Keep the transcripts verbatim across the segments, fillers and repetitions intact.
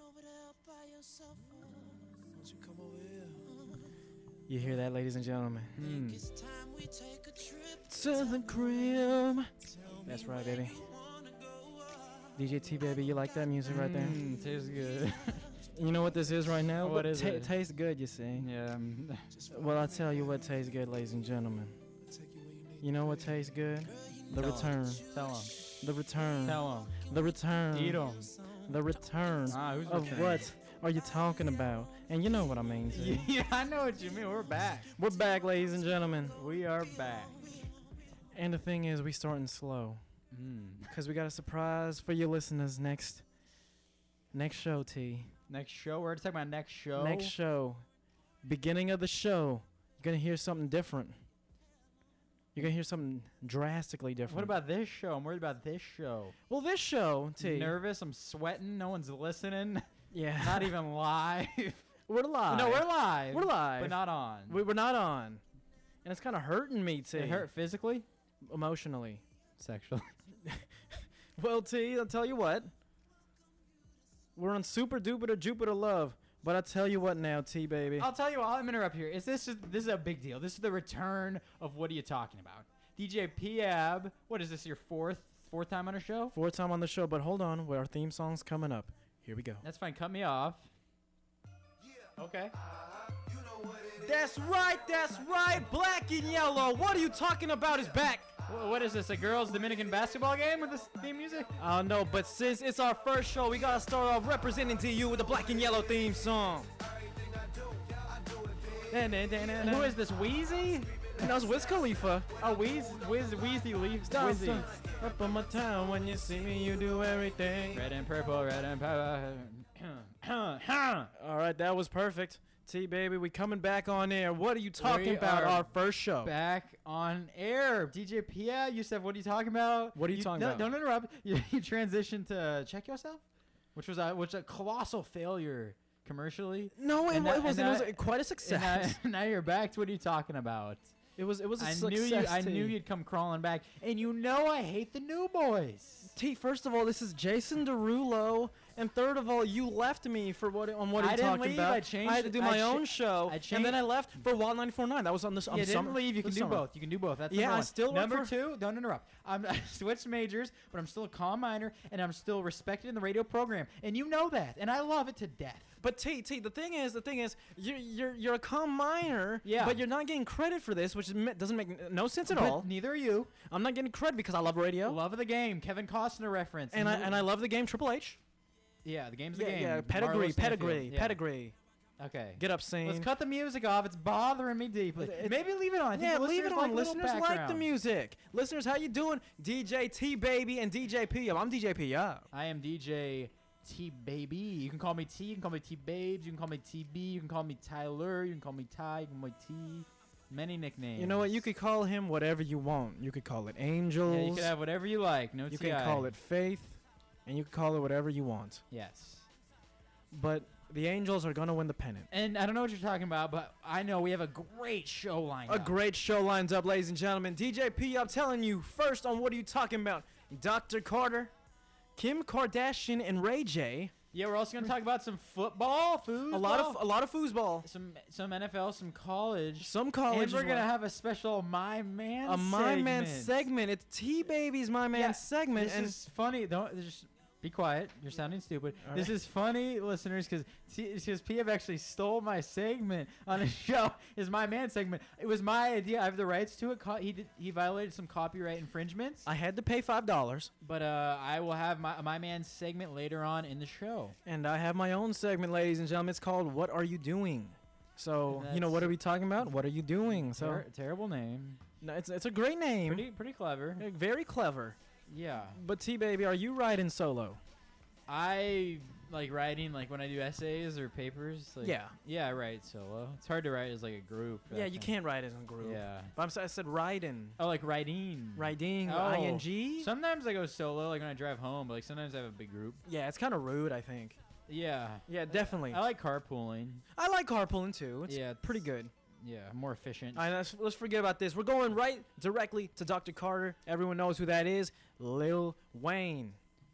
Won't you come over here? You hear that, ladies and gentlemen? Hmm. It's time we take a trip To the crib. That's right, baby. D J T, baby, you like that music right there? Mm, tastes good. You know what this is right now? What is Ta- it? Tastes good, you see. Yeah. um, Well, I'll tell you what tastes good, ladies and gentlemen. You know what tastes good? The Tell 'em. return. Tell him. The return. Tell him. The return. Eat them. The return Ah, who's of returning? what are you talking about? And you know what I mean, too. Yeah, I know what you mean. We're back. We're back, ladies and gentlemen. We are back. And the thing is, we starting slow. Mm. Because we got a surprise for you listeners next next show, T. Next show. We're talking about next show. Next show. Beginning of the show. You're going to hear something different. You're going to hear something drastically different. What about this show? I'm worried about this show. Well, this show, T. Nervous. I'm sweating. No one's listening. Yeah. Not even live. We're live. No, we're live. We're live. But not on. We, we're not on. And it's kind of hurting me, T. It hurt physically? Emotionally. Sexually. Well, T, I'll tell you what. We're on Super Duper Jupiter Love. But I'll tell you what now, T, baby. I'll tell you what. I'm interrupt here. Is this just, this is a big deal? This is the return of what are you talking about? D J P-Ab. What is this? Your fourth fourth time on our show? Fourth time on the show, but hold on. Our theme song's coming up. Here we go. That's fine. Cut me off. Okay. That's right, that's right. Black and yellow. What are you talking about is back. Wh- What is this? A girls' Dominican basketball game with this theme music? I don't know, but since it's our first show, we gotta start off representing to you with the black and yellow theme song. And who is this? Wheezy? And that was Wiz Khalifa. Oh, Wheez, Wiz, Wheezy Leaf. Stop, Wheezy. stop. Up on my town, when you see me, you do everything. Red and purple, red and purple. All right, that was perfect. T, baby, we coming back on air. What are you talking We about? are Our first show. Back on air. D J Pia, you said, what are you talking about? What are you talking no, about? Don't interrupt. You, you transitioned to Check Yourself, which was a, which a colossal failure commercially. No, it, And wa- that- it wasn't. and It was that- a- quite a And success. now, now you're back to what are you talking about? It was. It was a I success. knew you. I T. knew you'd come crawling back, and you know I hate the new boys. T, first of all, this is Jason Derulo, and third of all, you left me for what on what are I you didn't talking leave, about? I changed had to it- do I my cha- own show, I and then I changed- left for Wild ninety-four point nine. That was on this. You didn't leave. You can do both. You can do both. That's Yeah, number I one. still work number for- two. Don't interrupt. I'm, I switched majors, but I'm still a comm minor, and I'm still respected in the radio program, and you know that, and I love it to death. But T, T, the thing is, the thing is, you're you're you're a comm minor, Yeah. but you're not getting credit for this, which is, ma- doesn't make n- no sense at But all. neither are you. I'm not getting credit because I love radio, Love of the game. Kevin Costner reference. and I and I love the game Triple H. Yeah, the game's the Yeah, game. yeah, Marlo pedigree, Stanfield. pedigree, Yeah. pedigree. Okay. Get up, scene. Let's cut the music off. It's bothering me deeply. It- it- Maybe leave it on. I think Yeah, the leave it listeners on. like a little Listeners like the background. music. Listeners, how you doing? D J T baby and D J P. I'm D J P. Yeah. I am D J T Baby. You can call me T. You can call me T Babes. You can call me T B. You can call me Tyler. You can call me Ty. You can call me T. Many nicknames. You know what? You could call him whatever you want. You could call it Angels. Yeah, you can have whatever you like. No you T I. can call it Faith, and you can call it whatever you want. Yes. But the Angels are gonna win the pennant. And I don't know what you're talking about, but I know we have a great show lined A up. great show lines up, ladies and gentlemen. D J P, I'm telling you, first on what are you talking about? Doctor Carter, Kim Kardashian, and Ray J. Yeah, we're also gonna talk about some football, food, A lot of a lot of foosball. some some N F L, some college. Some college. And we're as gonna well. have a special My Man a My Man segment. segment. It's T Baby's My Man Yeah, segment, This and is funny. Don't just be quiet. You're sounding stupid. All This right. is funny, listeners, because because P F actually stole my segment on his show. Is My Man segment. It was my idea. I have the rights to it. Co- He did, he violated some copyright infringements. I had to pay five dollars, But uh, I will have my My Man segment later on in the show. and I have my own segment, ladies and gentlemen. It's called "What Are You Doing?" So And you know that's- what are we talking about? What are you doing? So Ter- terrible name. no, it's it's a great name, Pretty pretty clever. Uh, very clever. Yeah. But T Baby, are you riding solo? I like writing like when I do essays or papers. Like, Yeah. Yeah, I write solo. It's hard to write as like a group. I Yeah, you think. can't ride as a group. Yeah. But I'm, s- I said riding. Oh, like writing. Riding, Oh. I N G? Sometimes I go solo, like when I drive home, but like sometimes I have a big group. Yeah, it's kind of rude, I think. Yeah. Yeah, definitely. I like carpooling. I like carpooling too. It's Yeah, pretty it's- good. Yeah, more efficient. All right, let's, let's forget about this. We're going right directly to Doctor Carter. Everyone knows who that is. Lil Wayne.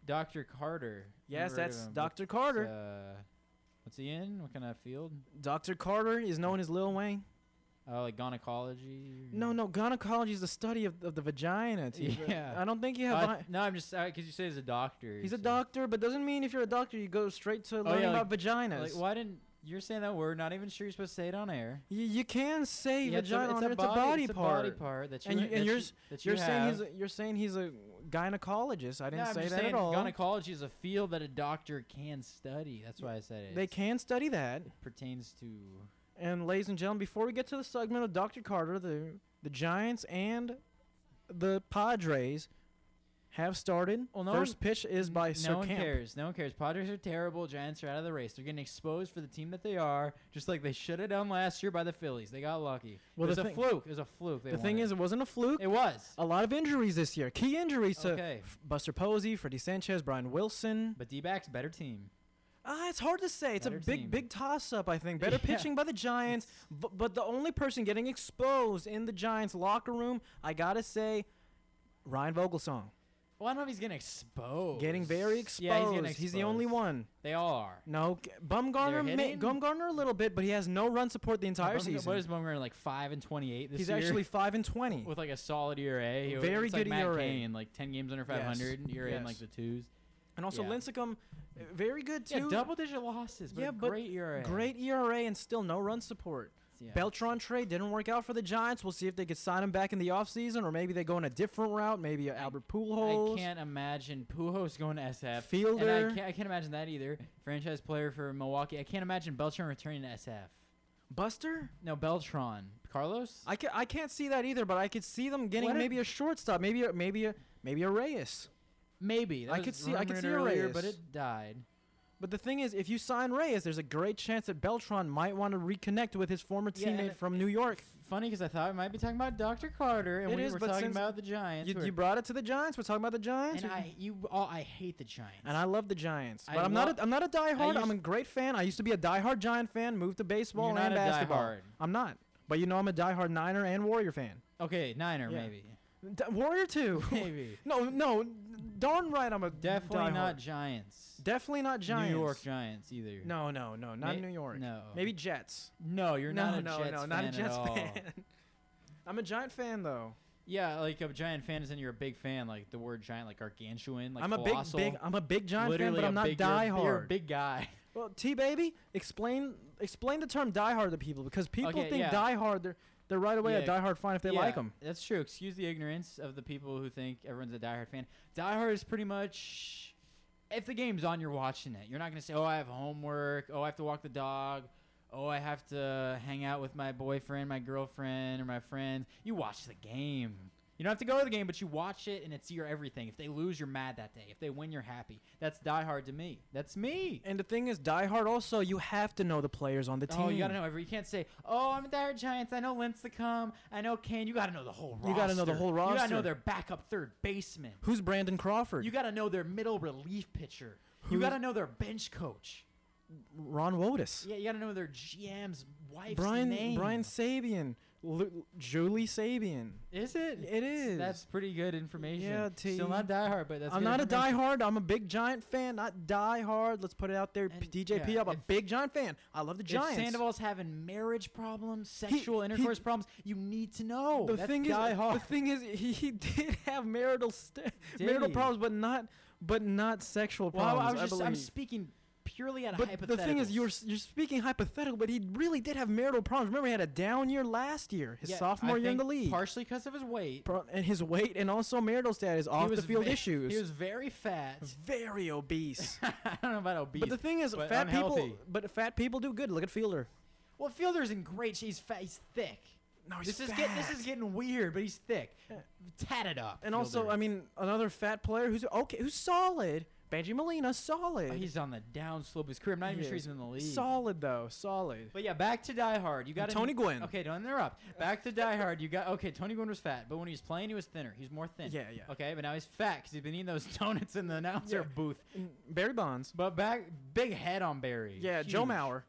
Doctor Carter. Yes, Never heard of that's him. Doctor What's, Carter. Uh, what's he in? What kind of field? Doctor Carter is known as Lil Wayne. Oh, like gynecology? No, no, gynecology is the study of, of the vagina. T. Yeah. I don't think you have. Uh, vi- no, I'm just because you say he's a doctor. He's a so- doctor, but doesn't mean if you're a doctor you go straight to Oh, learning yeah, about vaginas. Like, why didn't you're saying that word? Not even sure you're supposed to say it on air. You, you can say Yeah, it's a- vagina it's on a it, it's a body it's a part. body part that you And you- that and you- yours- that you You're saying he's have. a, you're saying he's a gynecologist. I didn't no, I'm say just that saying at all. gynecology is a field that a doctor can study. That's why I said it. They It's- can study that. pertains to. And ladies and gentlemen, before we get to the segment of Doctor Carter, the the Giants and the Padres have started. Well, no First one- pitch is by no Sir one Camp. cares. No one cares. Padres are terrible. Giants are out of the race. They're getting exposed for the team that they are, just like they should have done last year by the Phillies. They got lucky. Well, it was the a thing- fluke. It was a fluke. They The won thing it. is, it wasn't a fluke. it was. A lot of injuries this year. Key injuries to Okay, F- Buster Posey, Freddie Sanchez, Brian Wilson. but D-backs better team. Ah, it's hard to say. It's Better a big, team. big toss-up, I think. Better Yeah. pitching by the Giants, but, but the only person getting exposed in the Giants locker room, I gotta say, Ryan Vogelsong. Well, I don't know if he's getting exposed. Getting very exposed. Yeah, he's, getting He's the only exposed. one. They all are. No, G- Bumgarner, They're may, hitting? Bumgarner a little bit, but he has no run support the entire Bumgar- season. What is Bumgarner like five and twenty-eight this He's year? actually five and twenty. with like a solid E R A. He- Very it's like good Matt E R A. Cain, like ten games under five hundred. E R A in yes. like the twos. And also Yeah. Lincecum, uh, very good Yeah, too. double-digit losses, but Yeah, a but great E R A. Great E R A and still no run support. Yeah. Beltran trade didn't work out for the Giants. We'll see if they could sign him back in the offseason, or maybe they go in a different route. Maybe a Albert Pujols. I can't imagine Pujols going to S F. Fielder. And I can't, I can't imagine that either. Franchise player for Milwaukee. I can't imagine Beltran returning to S F. Buster? No, Beltran. Carlos? I, ca- I can't see that either, but I could see them getting What if- maybe a shortstop, maybe a, maybe a maybe a Reyes. Maybe. That I was could see- I could rumored see a earlier, Reyes. but it died. But the thing is, if you sign Reyes, there's a great chance that Beltran might want to reconnect with his former Yeah, and teammate it- from New York. Funny because I thought we might be talking about Doctor Carter, and It we is, were but talking since about the Giants. You, who are- you brought it to the Giants. We're talking about the Giants. and or- I, you, all, I hate the Giants. And I love the Giants, I but I'm lo- not. A, I'm not a diehard. I'm a used- great fan. I used to be a diehard Giant fan. Moved to baseball You're and not a basketball. diehard. I'm not. But you know, I'm a diehard Niner and Warrior fan. Okay, Niner Yeah. maybe. D- Warrior too. Maybe. no, no, darn right. I'm a Definitely diehard. not Giants. Definitely not Giants. New York Giants either. No, no, no, not May- New York. No. Maybe Jets. No, you're no, not a no, Jets no, fan not a at Jets all. fan. I'm a Giant fan though. Yeah, like a Giant fan is and you're a big fan, like the word giant, like gargantuan, like I'm a colossal. big, big. I'm a big Giant Literally fan, but a I'm not big, you're- diehard. You're a big guy. Well, T baby, explain explain the term diehard to people because people Okay, think yeah. diehard they're they're right away a Yeah, diehard fan if they yeah, like them. That's true. Excuse the ignorance of the people who think everyone's a diehard fan. Diehard is pretty much if the game's on, you're watching it. You're not gonna say, "Oh, I have homework. Oh, I have to walk the dog. Oh, I have to hang out with my boyfriend, my girlfriend, or my friends." You watch the game. You don't have to go to the game, but you watch it, and it's your everything. If they lose, you're mad that day. If they win, you're happy. That's diehard to me. That's me. And the thing is, diehard also you have to know the players on the team. Oh, you gotta know every. You can't say, "Oh, I'm a diehard Giants. I know Lincecum. I know Kane." You gotta know the whole roster. You gotta know the whole You gotta roster. know their backup third baseman. Who's Brandon Crawford? You gotta know their middle relief pitcher. You Who's- gotta know their bench coach. Ron Wotus. Yeah, you gotta know their G M's wife's Brian name. Brian Sabian. Lu- Julie Sabian. Is it? It is. That's pretty good information. Yeah, T. Still not diehard, but that's. I'm good not a information. diehard. I'm a big Giant fan, not diehard. Let's put it out there. And, D J P, yeah, I'm a if- big Giant fan. I love the Giants. If Sandoval's having marriage problems, sexual he- intercourse problems, you need to know. the That's thing is, diehard. the thing is, he, he did have marital st- Did marital he? problems, but not but not sexual Well, I- problems. I was just. I'm believe. speaking purely out of But hypotheticals. the thing is, you're s- you're speaking hypothetical, but he really did have marital problems. Remember, he had a down year last year, his Yeah, sophomore I year in the think league, partially because of his weight. Pro- and his weight, and also marital status, off he the was field ve- issues. He was very fat. very obese. I don't know about obese. But the thing is, but fat unhealthy. people, but fat people do good. Look at Fielder. Well, Fielder's in great shape. He's fat. He's thick. No, he's This is fat. get, This is getting weird, but he's thick. Tatted up. and also, Fielder. I mean, another fat player who's okay, who's solid. Benji Molina, solid. Oh, he's on the downslope of his career. I'm not He even sure is. he's in the league. Solid though, solid. But yeah, back to Die Hard. You got Tony Gwynn. Okay, don't interrupt. Back to Die Hard. You got okay. Tony Gwynn was fat, but when he was playing, he was thinner. He's more thin. Yeah, yeah. Okay, but now he's fat because he's been eating those donuts in the announcer Yeah. booth. And Barry Bonds. But back, big head on Barry. Yeah, Joe Huge. Mauer.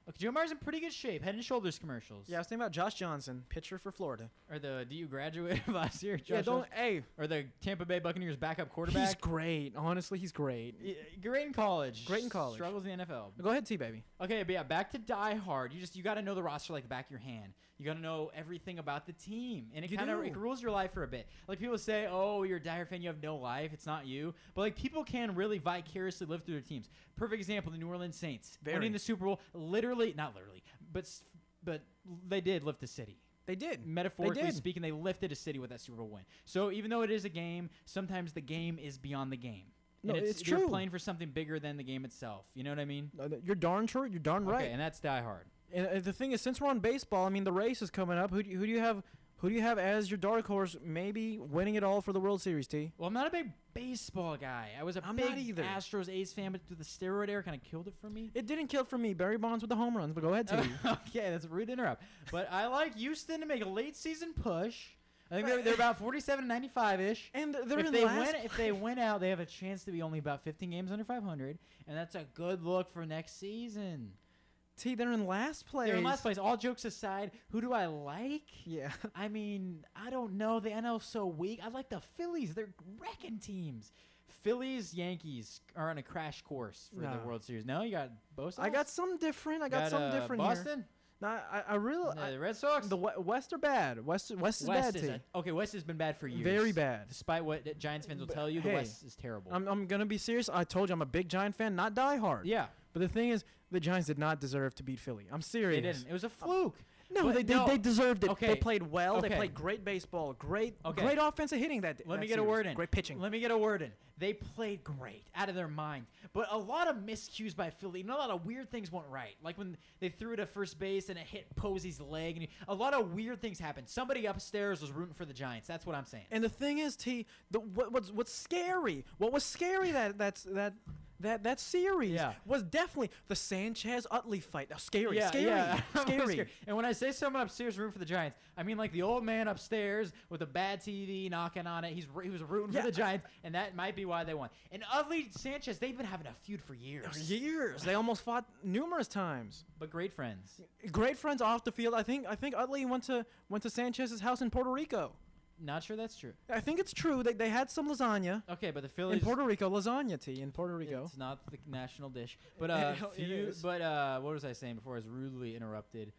Okay, Joe Myers in pretty good shape. Head and Shoulders commercials. Yeah, I was thinking about Josh Johnson, pitcher for Florida. Or the do you graduate last year? yeah, Josh don't. Johnson? Hey, Or the Tampa Bay Buccaneers backup quarterback. he's great. Honestly, he's great. Y- Great in college. Great in college. Struggles in the N F L. Go ahead, T baby. Okay, but yeah, back to Die Hard. You just you got to know the roster like the back of your hand. You got to know everything about the team, and it You kind of do. it rules your life for a bit. Like people say, "Oh, you're a Die Hard fan, you have no life. It's not you." But like people can really vicariously live through their teams. Perfect example: the New Orleans Saints Very. winning the Super Bowl. Literally, not literally, but s- but they did lift the city. They did. Metaphorically did. speaking, they lifted a city with that Super Bowl win. So even though it is a game, sometimes the game is beyond the game. No, and it's you're true. playing for something bigger than the game itself. You know what I mean? Uh, You're darn true. You're darn right. Okay, and that's Die Hard. And uh, the thing is, since we're on baseball, I mean, the race is coming up. Who do you, who do you have? Who do you have as your dark horse, maybe winning it all for the World Series? T. Well, I'm not a big baseball guy. I was a I'm big not either. Astros A's fan, but the steroid era kind of killed it for me. It didn't kill for me. Barry Bonds with the home runs, but go ahead, T. Okay, that's rude to interrupt. But I like Houston to make a late season push. I think they're, they're about forty-seven, ninety-five ish. And they're if in they last. win, if they win out, they have a chance to be only about fifteen games under five hundred, and that's a good look for next season. T, they're in last place. They're in last place. All jokes aside, who do I like? Yeah. I mean, I don't know. The N L's so weak. I like the Phillies. They're wrecking teams. Phillies, Yankees are on a crash course for No. the World Series. No, you got both. I got some different. I got, got some uh, different here. Boston. No, I, I really. The I, Red Sox. the we- West are bad. West, West is West bad. is T. a, okay. West has been bad for years. Very bad. Despite what the Giants fans will But tell you, the hey, West is terrible. I'm, I'm gonna be serious. I told you I'm a big Giant fan, not diehard. yeah, But the thing is, the Giants did not deserve to beat Philly. I'm serious. they didn't. It was a fluke. No, But they, they no. they deserved it. Okay. They played well. They Okay. played great baseball. Great Okay. great offensive hitting that. Let that me get a series. word in. Great pitching. Let me get a word in. They played great, out of their mind. But a lot of miscues by Philly. And a lot of weird things went right. Like when they threw it at first base and it hit Posey's leg. And he, a lot of weird things happened. Somebody upstairs was rooting for the Giants. That's what I'm saying. And the thing is, T, the what, what's what's scary? What was scary that that's that. That that series Yeah. was definitely the Sanchez Utley fight. Now, scary, yeah, scary, yeah. scary. And when I say someone upstairs rooting for the Giants, I mean like the old man upstairs with a bad T V knocking on it. He's he was rooting Yeah. for the Giants, and that might be why they won. And Utley Sanchez, they've been having a feud for years, Years. They almost fought numerous times. but great friends. Great friends off the field. I think I think Utley went to went to Sanchez's house in Puerto Rico. Not sure that's true. I think it's true. They they had some lasagna Okay, but the in Phillies. Puerto Rico. Lasagna tea in Puerto Rico. It's not the national dish, but uh, It few, is. but uh, what was I saying before I was rudely interrupted?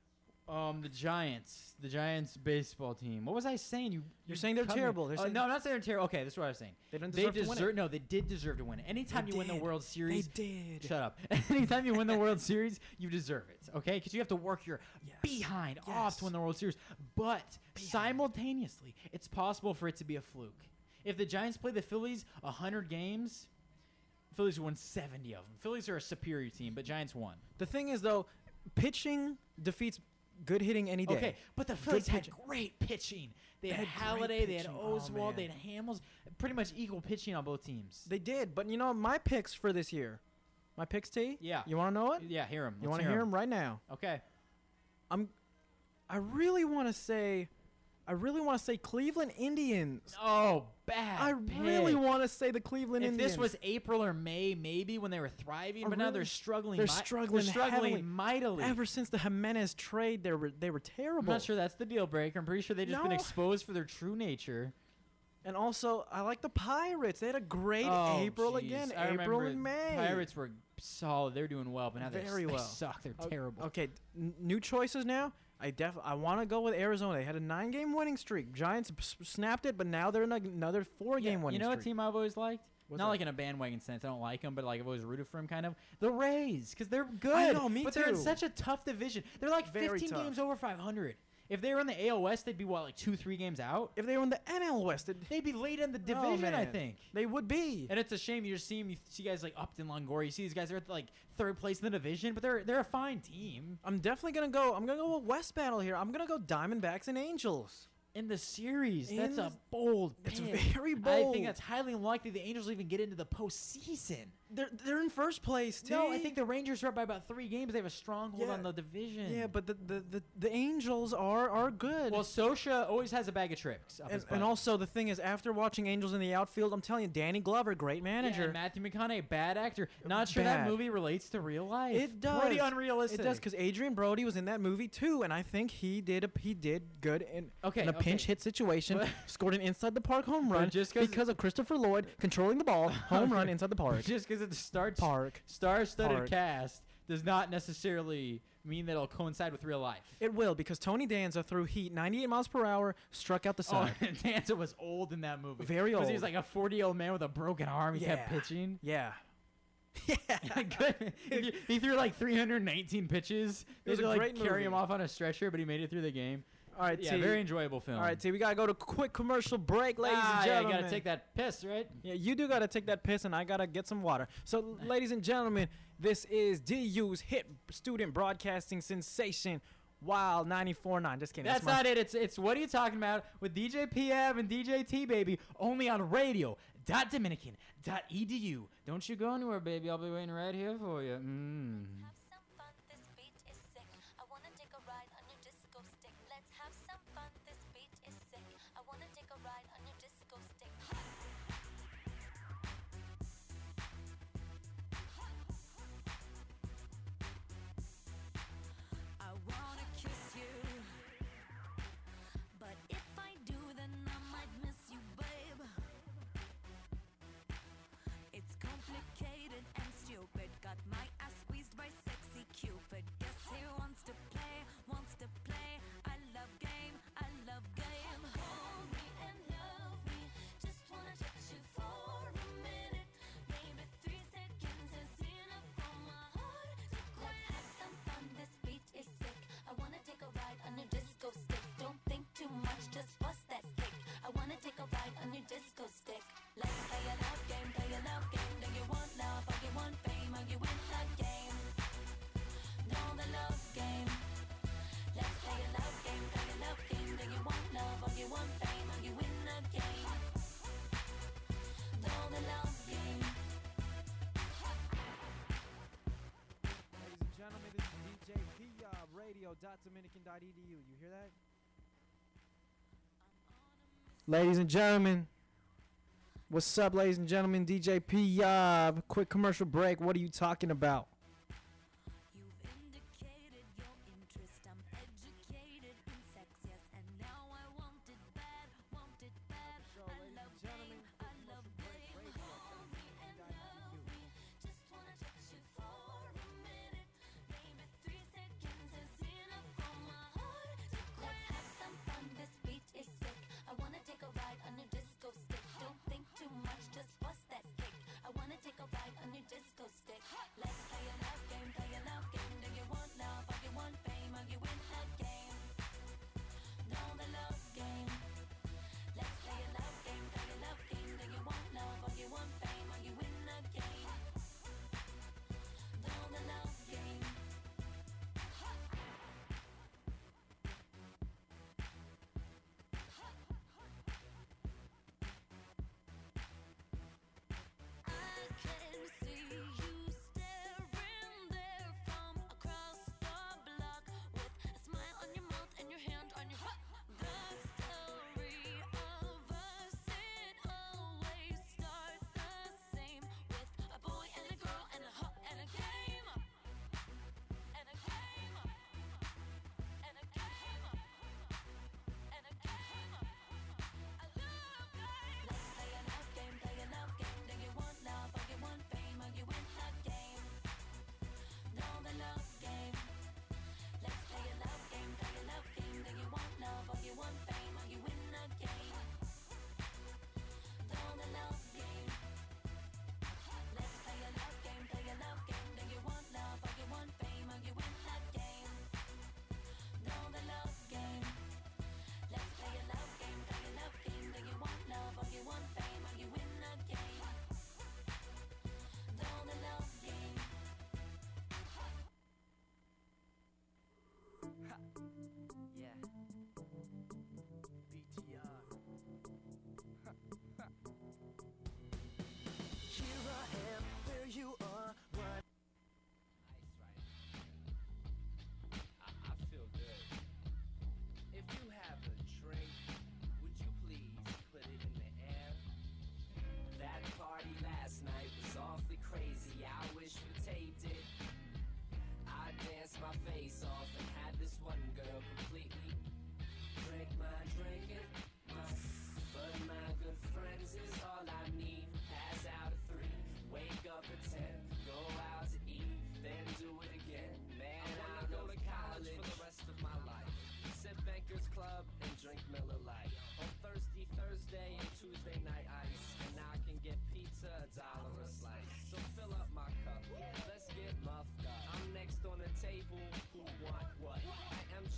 Um, the Giants, the Giants baseball team. What was I saying? You You're saying they're cut me. terrible. They're Uh, saying- no, I'm not saying they're terrible. Okay, this is what I was saying. They didn't They deserve to win deserve it. no, they did deserve to win it. Anytime They you win the did. World Series, They did. shut up. Anytime you win the World Series, you deserve it. Okay, because you have to work your Yes. behind off Yes. to win the World Series. But simultaneously, it's possible for it to be a fluke. If the Giants play the Phillies one hundred games, Phillies won seventy of them. Phillies are a superior team, but Giants won. The thing is, though, pitching defeats good hitting any day. Okay, but the Phillies had pitching. great pitching. They, They had, had great Halladay, they had pitching. Oh, Oswald, they man. had Hamels. Pretty much equal pitching on both teams. They did, but you know my picks for this year. My picks, T. Yeah. You want to know it? Yeah, hear them. You want to hear them right now? Okay. I'm. I really want to say. I really want to say Cleveland Indians. Oh, bad. I really pick. want to say the Cleveland If Indians. this was April or May, maybe when they were thriving, I but now they're really- struggling. they're mi- struggling They're struggling heavily. mightily. ever since the Jimenez trade, they were they were I'm terrible. not sure that's the deal breaker. I'm pretty sure they've just been No. exposed for their true nature. And also, I like the Pirates. They had a great Oh, April jeez. again. I April remember and May. Pirates were solid. They're doing well, but now Very they, they well. suck. They're O- terrible. Okay, n- new choices now. I def I want to go with Arizona. They had a nine-game winning streak. Giants s- snapped it, but now they're in a- another four-game Yeah, winning you know what streak. team I've always liked? What's Not that? like in a bandwagon sense. I don't like them, but like I've always rooted for them, kind of. The Rays, because they're good. I know, me but they're in too. such a tough division. They're like Very fifteen tough. games over five hundred. If they were in the A L West, they'd be what, like two, three games out. If they were in the N L West, it, They'd be late in the Oh, division, I man. think. they would be. And it's a shame you just see them. You see guys like Upton, Longoria. You see these guys are at like third place in the division, but they're they're a fine team. I'm definitely gonna go. I'm gonna go with West Battle here. I'm gonna go Diamondbacks and Angels. In the series, In that's a the- bold It's pick. very I bold. think that's highly unlikely the Angels will even get into the postseason. they're they're in first place. T. No, I think the Rangers are up by about three games. They have a stronghold Yeah. on the division. Yeah, but the the, the, the Angels are are good. well, Sosha always has a bag of tricks. Up and, his butt. and also the thing is, after watching Angels in the outfield, I'm telling you, Danny Glover, great Yeah, manager. and Matthew McConaughey, bad actor. Not sure Bad. that movie relates to real life. It does. Pretty unrealistic. It does because Adrian Brody was in that movie too, and I think he did a, he did good in, Okay, in a okay. pinch hit situation. But- Scored an inside the park home But run just 'cause- because of Christopher Lloyd controlling the ball. Home run inside the park. Just because it starts Park. star-studded Park. cast does not necessarily mean that it'll coincide with real life. It will because Tony Danza threw heat ninety-eight miles per hour, struck out the Oh, side. and Danza was old in that movie. Very Because he was old. like a forty-year-old man with a broken arm. He kept Yeah. pitching. Yeah. Yeah. Good. he, he threw like three hundred nineteen pitches. They was had a to like great carry him movie. off on a stretcher, but he made it through the game. All right, Yeah, T. very enjoyable film. All right, T. We gotta go to quick commercial break, ladies ah, and yeah, gentlemen. you gotta take that piss, right? Yeah, you do gotta take that piss, and I gotta get some water. So, ladies and gentlemen, this is D U's hit student broadcasting sensation, Wild ninety-four point nine. Just kidding. That's my- not it. It's it's what are you talking about with D J P M and D J T baby only on radio. Dot Dominican. Dot edu. Don't you go anywhere, baby. I'll be waiting right here for you. Mm. Have some fun, this beat is sick. I wanna take a ride on your disco stick. Let's have some fun, this beat is sick. I wanna take a ride on your disco stick. I wanna kiss you, but if I do, then I might miss you, babe. It's complicated and stupid. Got my ass squeezed by sexy Cupid. Guess he wants to play, wants to play. I love game, I love game. Hold me and love me. Just wanna touch you for a minute. Maybe three seconds is enough for my heart to quit. Let's have some fun. This beat is sick. I wanna take a ride on your disco stick. Don't think too much, just bust that kick. I wanna take a ride on your disco stick. Let's play a love game, play a love game. Do you want love or you want fame or you win the game? Know the love game. Let's play a love game, play a love game. Do you want love or you want fame or you win the game? Know the love game. Ladies and gentlemen, this is D J P Yob Radio dot Dominican dot E D U. You hear that? Ladies and gentlemen, what's up, ladies and gentlemen? D J P Yob. Quick commercial break. What are you talking about? You've indicated your interest. I'm educated in sex, yes, and now I want it bad, want it bad. I love game, I love game. Hold me and love me. Just wanna touch you for a minute. Maybe three seconds is enough for my heart to quit. Let's have some fun. This beat is sick. I wanna take a ride on your disco stick. Don't think too much, just bust that kick. I wanna take a ride on your disco stick. Let's play a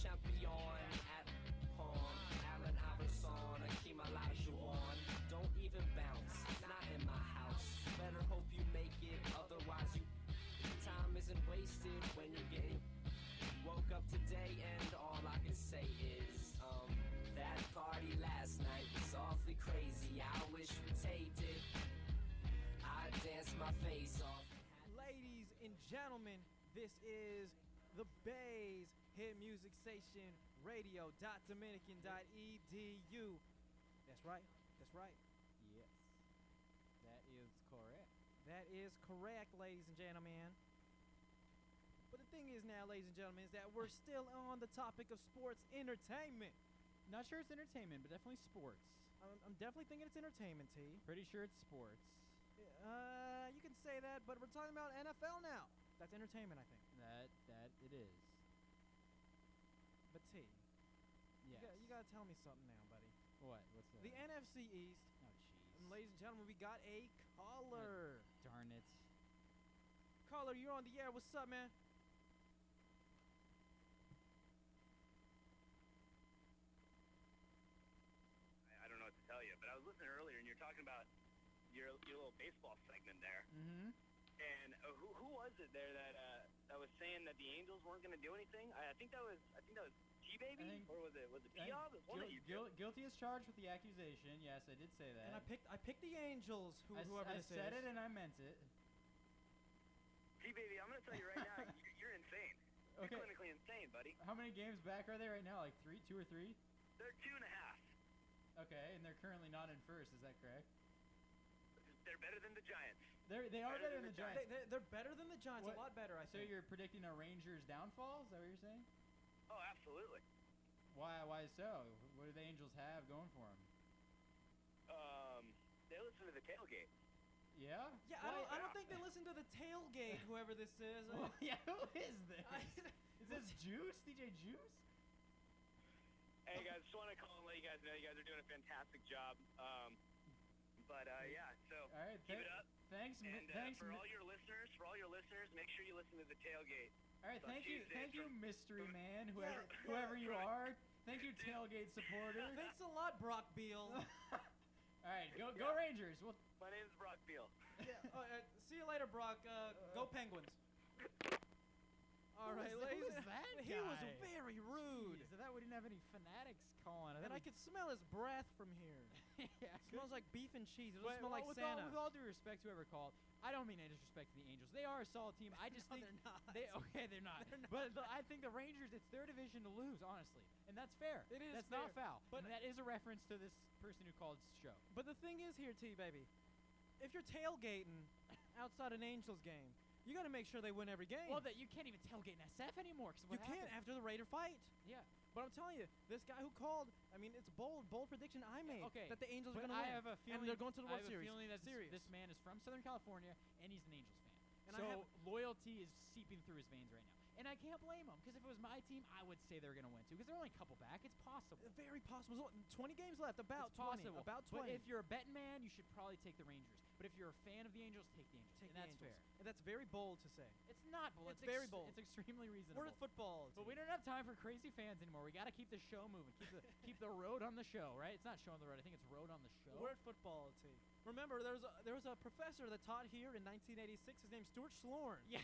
champion at home. Allen Iverson, Akeem Olajuwon. Don't even bounce, not in my house. Better hope you make it, otherwise you. Time isn't wasted when you're getting. Woke up today and all I can say is, um, that party last night was awfully crazy. I wish we taped it. I danced my face off. Ladies and gentlemen, this is the Bays Hit Music Station Radio dot Dominican dot E D U. That's right. That's right. Yes. That is correct. That is correct, ladies and gentlemen. But the thing is now, ladies and gentlemen, is that we're still on the topic of sports entertainment. Not sure it's entertainment, but definitely sports. I'm, I'm definitely thinking it's entertainment, T. Pretty sure it's sports. Uh, you can say that, but we're talking about N F L now. That's entertainment, I think. That that it is. But T, you, Yes. got, you gotta tell me something now, buddy. What? What's that? The N F C East, Oh, jeez. and ladies and gentlemen, we got a caller. Darn it. Caller, you're on the air. What's up, man? I don't know what to tell you, but I was listening earlier, and you're talking about your your little baseball segment there. Mm-hmm. And uh, who who was it there that uh, that was saying that the Angels weren't going to do anything? I, I think that was I think that was T Baby, think- or was it was it I think P-Ob? It was one of you two. Guil- guilty as charged with the accusation. Yes, I did say that. And I picked I picked the Angels, who, I s- whoever I this said is. it and I meant it. T Baby, I'm going to tell you right now, you're, you're insane. You're Okay. clinically insane, buddy. How many games back are they right now? Like three, two or three? They're two and a half. Okay, and they're currently not in first. Is that correct? They're better than the Giants. They're they are Better better than than the the Giants. They, they, they're better than the Giants, What- a lot better, I So think. you're predicting a Rangers downfall? Is that what you're saying? Oh, absolutely. Why? Why so? What do the Angels have going for them? Um, they listen to the tailgate. Yeah. Yeah, I don't, I don't Yeah. think they listen to the tailgate, whoever this is. I Well, mean, yeah. Who is this? I- Is this Juice? D J Juice? Hey guys, just want to call and let you guys know you guys are doing a fantastic job. Um, but uh, yeah, so All right. keep th- it up. Thanks. mi- And uh, thanks. for mi- all your listeners, for all your listeners, make sure you listen to the tailgate. All right. on Thank you. Tuesdays Thank you, from- mystery from- man. Whoever Yeah. whoever you Right. are. Thank you, tailgate supporter. Thanks a lot, Brock Beal. All right. Go go Yeah. Rangers. Well. My name's Brock Beal. yeah, uh, uh, see you later, Brock. Uh, go Penguins. All Who right, was- who ladies. was that He was guy? very rude. Jeez, I thought we didn't have any fanatics calling. And I could smell his breath from here. yeah, Smells like beef and cheese. It But doesn't smell like with Santa. All, with all due respect to whoever called, I don't mean any disrespect to the Angels. They are a solid team. I just No, think they're not. they okay, they're not. They're not. But the, I think the Rangers, it's their division to lose, honestly, and that's fair. It is That's not fair. foul. But- But that is a reference to this person who called the show. But the thing is here, T baby, if you're tailgating outside an Angels game, you got to make sure they win every game. Well, that you can't even tailgate in S F anymore. 'Cause you what can't happened? after the Raider fight. Yeah. But I'm telling you, this guy who called, I mean, it's bold, bold prediction I made Okay. that the Angels are But going to I win. have a feeling and they're going to the I World have Series. a feeling that this, Serious. this man is from Southern California and he's an Angels fan. And I so have- loyalty is seeping through his veins right now. And I can't blame him, because if it was my team, I would say they're going to win too, because they're only a couple back. It's possible. Very possible. So, twenty games left. About it's twenty. possible. About But twenty. if you're a betting man, you should probably take the Rangers. But if you're a fan of the Angels, take the Angels. Take and the that's Angels. fair. And that's very bold to say. It's not bold. It's It's, very ex- bold. It's extremely reasonable. We're at football. But T. we don't have time for crazy fans anymore. We got to keep the show moving. Keep the keep the road on the show, right? It's not show on the road. I think it's road on the show. We're at football, T. Remember, there was a, there was a professor that taught here in nineteen eighty-six. His name's Stuart Slorn. yeah.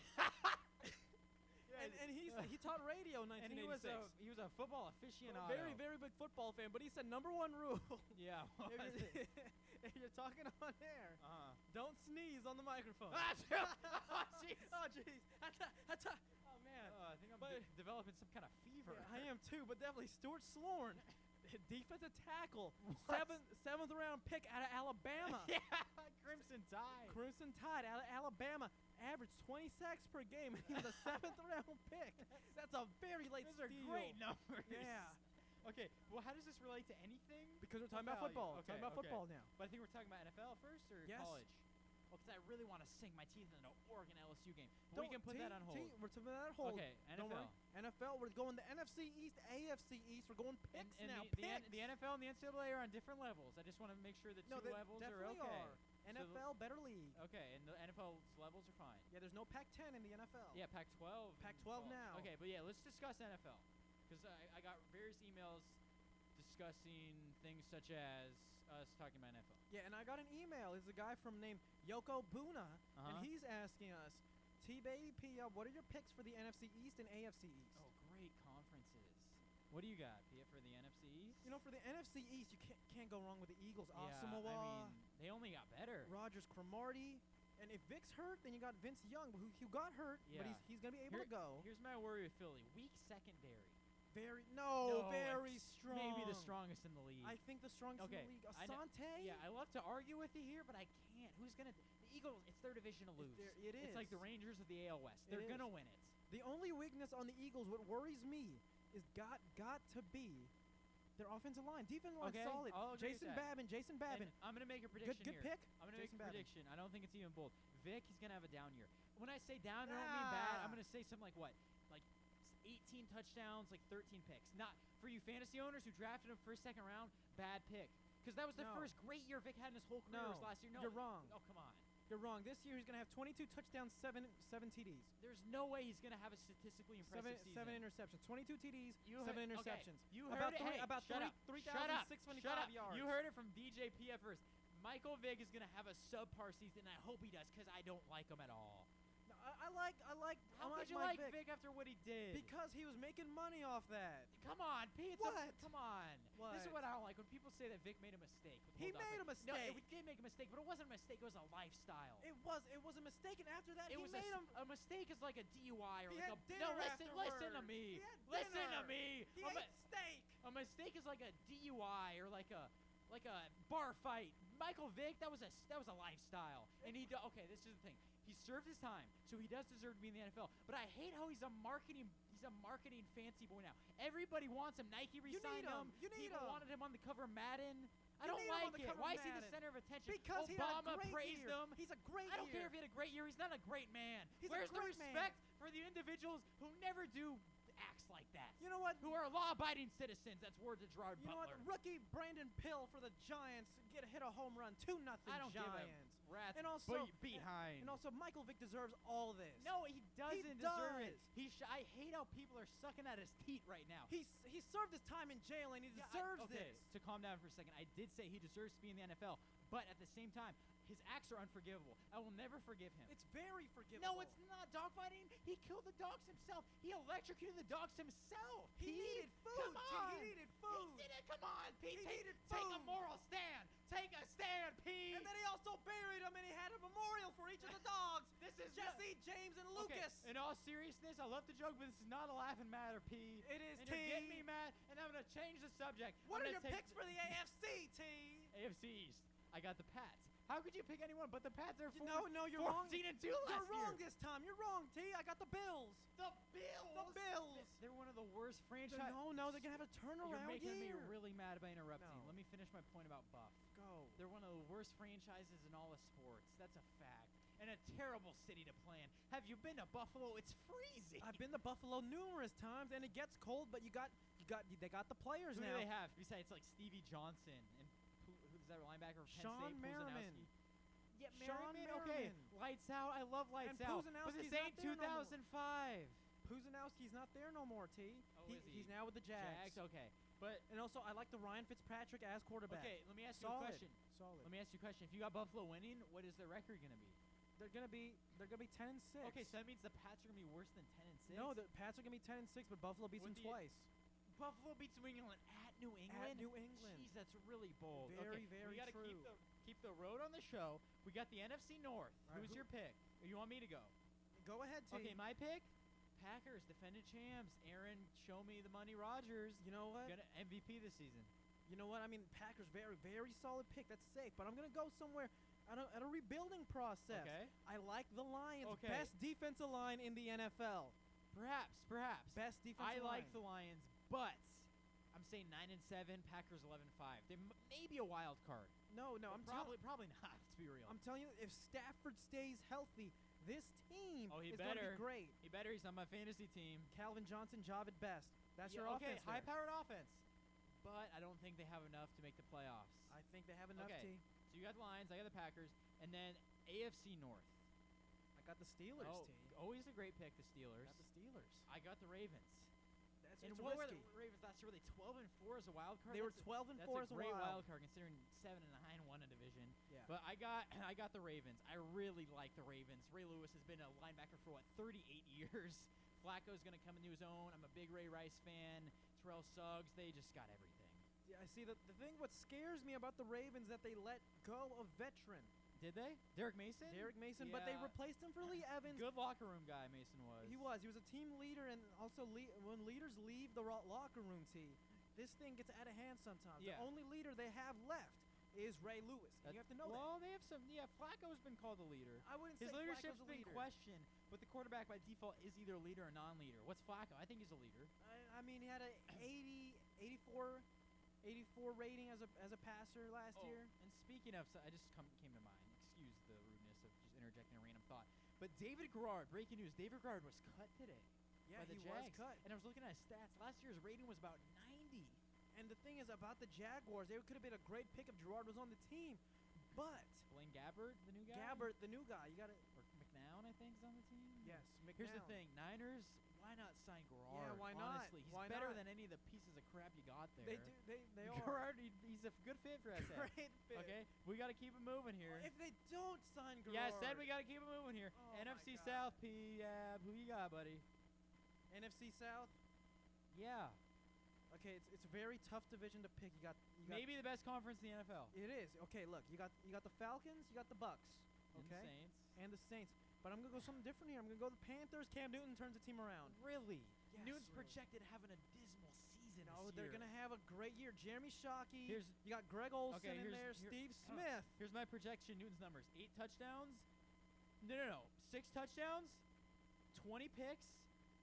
And, and he's, he taught radio in and nineteen he was eighty-six. a he was a football aficionado. very, very big football fan. But he said number one rule. Yeah. what if, was you're, it? if you're talking on air, Uh-huh. don't sneeze on the microphone. Ah, oh, jeez. Oh, jeez. Hata, hata. Oh, man. Oh, I think I'm But- de- developing some kind of fever. Yeah, I am too, but definitely Stuart Slorn, defensive tackle, seventh seventh round pick out of Alabama. yeah, Crimson Tide. Crimson Tide out of Alabama, averaged twenty sacks per game, and he was a seventh round pick. That's a very late Those are steal. great numbers. Yeah. Okay, well, how does this relate to anything? Because we're talking about Value. football. Okay, talking about okay. football now. But I think we're talking about N F L first or Yes. college? Well, because I really want to sink my teeth into an Oregon L S U game. But we Don't- can put T- that on hold. T- we're putting that on hold. Okay, Don't N F L. worry. N F L, we're going to N F C East, A F C East. We're going And, picks and now. the, the, N- picks. the N F L and the N C double A are on different levels. I just want to make sure the two no, they levels are definitely okay. are. N So F L, the- better league. Okay, and the N F L's levels are fine. Yeah, there's no Pac ten in the N F L. Yeah, Pac twelve. Pac twelve now. Okay, but yeah, let's discuss N F L. because I, I got various emails discussing things such as us talking about N F L. Yeah, and I got an email. It's a guy from named Yoko Buna, Uh-huh. and he's asking us, T-Baby P, uh, what are your picks for the N F C East and A F C East? Oh, great conferences. What do you got, Pia, for the N F C East? You know, for the N F C East, you can't can't go wrong with the Eagles. yeah, Asamoah, I mean, they only got better. Rogers Cromartie, and if Vic's hurt, then you got Vince Young, who, who got hurt, but Yeah. he's he's gonna be able Here- to go. Here's my worry with Philly: weak secondary. Very no, No, very it's strong. Maybe the strongest in the league. I think the strongest Okay, in the league. I kn- Asante. Yeah, I love to argue with you here, but I can't. Who's gonna? The Eagles. It's their division to lose. their- it It's like the is. Rangers of the A L West. It They're gonna is. win it. The only weakness on the Eagles, what worries me, is got got to be their offensive line. Defensive line Okay, solid. I'll agree with Jason that. Babin. Jason Babin. And I'm gonna make a Good prediction good here. pick. I'm gonna Jason make a Babin. prediction. I don't think it's even bold. Vic, he's gonna have a down year. When I say down, I don't mean bad. I'm Ah. gonna say something like what, like s- eighteen touchdowns, like thirteen picks. Not for you fantasy owners who drafted him first, second round. Bad pick, because that was the No. first great year Vic had in his whole career. No, was last year. No, you're wrong. Oh come on. You're wrong. This year he's gonna have twenty-two touchdowns, seven seven T Ds, There's no way he's gonna have a statistically impressive seven season. seven interceptions, twenty-two T Ds, You seven heard- okay, interceptions. You about heard it. three, Hey, about shut three up. three Shut thousand up. six Shut twenty-five up. yards. You heard it from D J P at first. Michael Vick is gonna have a subpar season. I hope he does, because I don't like him at all. No, I, I like I like I How like could you Mike like Vick Vic after what he did? because he was making money off that. Come on, Pete. it's a- What? Come on. This is What? what I don't like when people say that Vic made a mistake. with the He whole dog made thing. a No, mistake. it, we did make a mistake, but it wasn't a mistake. It was a lifestyle. It was it was a mistake, and after that It he was made a, him. a mistake is like a D U I or He like had a dinner no. Listen, listen to afterwards. me. He had Listen to dinner. me. He A ate mi- steak. A mistake is like a D U I or like a like a bar fight. Michael Vick, that was a that was a lifestyle, and he do, okay. This is the thing. He served his time, so he does deserve to be in the N F L. But I hate how he's a marketing he's a marketing fancy boy now. Everybody wants him. Nike need re-signed him. You need People him. wanted him on the cover of Madden. I You don't need him on like the it. cover of Why is he the Madden. center of attention? Because he had a Obama great praised year. him. He's a great I don't year. care if he had a great year. He's not a great man. He's a Where's the great man. respect for the individuals who never do acts like that? You know what? Who are law-abiding citizens? That's word to Gerard You know what? Butler. Rookie Brandon Pill for the Giants get hit a home run, two nothing I don't give a Giants. rat's And also- be- behind. And also Michael Vick deserves all this. no, he doesn't deserve it. does. He sh- I hate how people are sucking at his teat right now. He's he served his time in jail and he Yeah, I- deserves okay, this. to calm down for a second, I did say he deserves to be in the N F L, but at the same time, his acts are unforgivable. I will never forgive him. It's very forgivable. No, it's not dogfighting. He killed the dogs himself. He electrocuted the dogs himself. He Pete. needed food. Come T. on. He needed food. He did it. Come on, Pete. He take, needed take a food. moral stand. Take a stand, Pete. And then he also buried him and he had a memorial for each of the dogs. This is Jesse, James, and Okay, Lucas. in all seriousness, I love the joke, but this is not a laughing matter, P. It is, and T. you're getting me mad, and I'm gonna change the subject. What I'm are gonna your take picks for the A F C, T? A F C East? I got the Pats. How could you pick anyone but the Pats? They're You- four, no, no, you're wrong. fourteen and two You're last wrong year. this time. You're wrong, T. I got the Bills. The Bills. The Bills. They're one of the worst They're- franchises. No, no, they're gonna have a turnaround You're making year. me really mad by interrupting. No. Let me finish my point about Buff. Go. They're one of the worst franchises in all of sports. That's a fact. And a terrible city to play in. Have you been to Buffalo? It's freezing. I've been to Buffalo numerous times, and it gets cold, but you got, you got, they got the players Who now. do they have besides like Stevie Johnson and who, who's that linebacker? from Penn Sean State, Merriman. Puzanowski? Yeah, Sean Merriman. Okay, Merriman. lights out. I love lights And out. But Puzanowski's this ain't not there no more. two thousand five. Puzanowski's not there no more, T. Oh, he, is he? He's now with the Jags. Jags. Okay, but And also, I like the Ryan Fitzpatrick as quarterback. okay. Let me ask you Solid. a question. Solid. Let me ask you a question. If you got Buffalo winning, what is their record gonna be? They're gonna be, they're gonna be ten and six. Okay, so that means the Pats are gonna be worse than ten and six. no, the Pats are gonna be ten and six, but Buffalo beats Would them the- twice. Buffalo beats New England at New England. New England. Jeez, that's really bold. Very, okay, very we gotta keep true. the keep the road on the show. We got the N F C North. All right, Who's who- your pick? Or you want me to go? Go ahead, T. Okay, my pick. Packers, defending champs. Aaron, show me the money. Rodgers, You know what? gonna M V P this season. You know what? I mean, Packers very, very solid pick. That's safe. But I'm gonna go somewhere at a, at a rebuilding process. Okay. I like the Lions. Okay. Best defensive line in the N F L. Perhaps, perhaps. Best defensive I line. like the Lions, but I'm saying nine and seven. Packers eleven and five. They m- maybe a wild card. No, no. But I'm probably telling. probably not. To be real. I'm telling you, if Stafford stays healthy, this team Oh, he is gonna better. be great. he better. He's on my fantasy team. Calvin Johnson, Javid Best. That's Yeah, your okay, offense. there. high-powered offense. But I don't think they have enough to make the playoffs. I think they have enough. Okay. T. So you got the Lions, I got the Packers, and then A F C North. I got the Steelers. Oh, T. always a great pick, the I Steelers. got the Steelers. I got the Ravens. It's, And it's what were risky. the Ravens last year? Were they twelve and four as a wild card? They were That's a- twelve and That's four a as a great wild. wild card considering seven and nine won a division. Yeah. But I got I got the Ravens. I really like the Ravens. Ray Lewis has been a linebacker for what thirty-eight years. Flacco's going to come into his own. I'm a big Ray Rice fan. Terrell Suggs. They just got everything. Yeah, I see. The, the thing what scares me about the Ravens that they let go a veteran, Did they? Derek Mason. Derek Mason, but they Yeah. replaced him for Lee Evans. Good locker room guy. Mason was. He was. He was a team leader, and also le- when leaders leave the ro- locker room, T, this thing gets out of hand sometimes. Yeah. The only leader they have left is Ray Lewis. And you have to know well, they have some. Yeah, Flacco's been called the leader. that. I wouldn't His say leadership's Flacco's a been leader. questioned, but the quarterback by default is either a leader or non-leader. What's Flacco? I think he's a leader. I, I mean, he had a eighty, eighty-four, eighty-four rating as a as a passer last Oh, year. And speaking of, so I just come, came to mind. Excuse the rudeness of just interjecting a random thought. But David Garrard, breaking news. David Garrard was cut today Yeah, by the he Jags. was cut. And I was looking at his stats. Last year's rating was about ninety. And the thing is about the Jaguars, they could have been a great pick if Gerard was on the team, but Blaine Gabbert, the new guy. Gabbert, the new guy, you got to. or McNown, I think, is on the team. Yes, Here's the McNown. thing, Niners. Why not sign Garrard? why not? Honestly, he's Why better not? than any of the pieces of crap you got there. They do. They they are Garrard, he, he's a good fit for S A. great fit. Okay, we got to keep it moving here. If they don't sign Gerard, Yeah, I said we got to keep it moving here. Oh N F C my God. South, P. Yab, who you got, buddy? N F C South. Yeah, Okay, it's it's a very tough division to pick. You got, you got maybe the best conference in the N F L. it is. Okay, look, you got you got the Falcons, you got the Bucks, And the okay, Saints. and the Saints. But I'm gonna go something different here. I'm gonna go the Panthers. Cam Newton turns the team around. Really? Yes, Newton's really. projected having a dismal season No, this they're year. gonna have a great year. Jeremy Shockey. Here's- you got Greg Olson Okay, in here's- there. here- Steve oh, Smith. Here's my projection. Newton's numbers: eight touchdowns. No, no, no. Six touchdowns, twenty picks,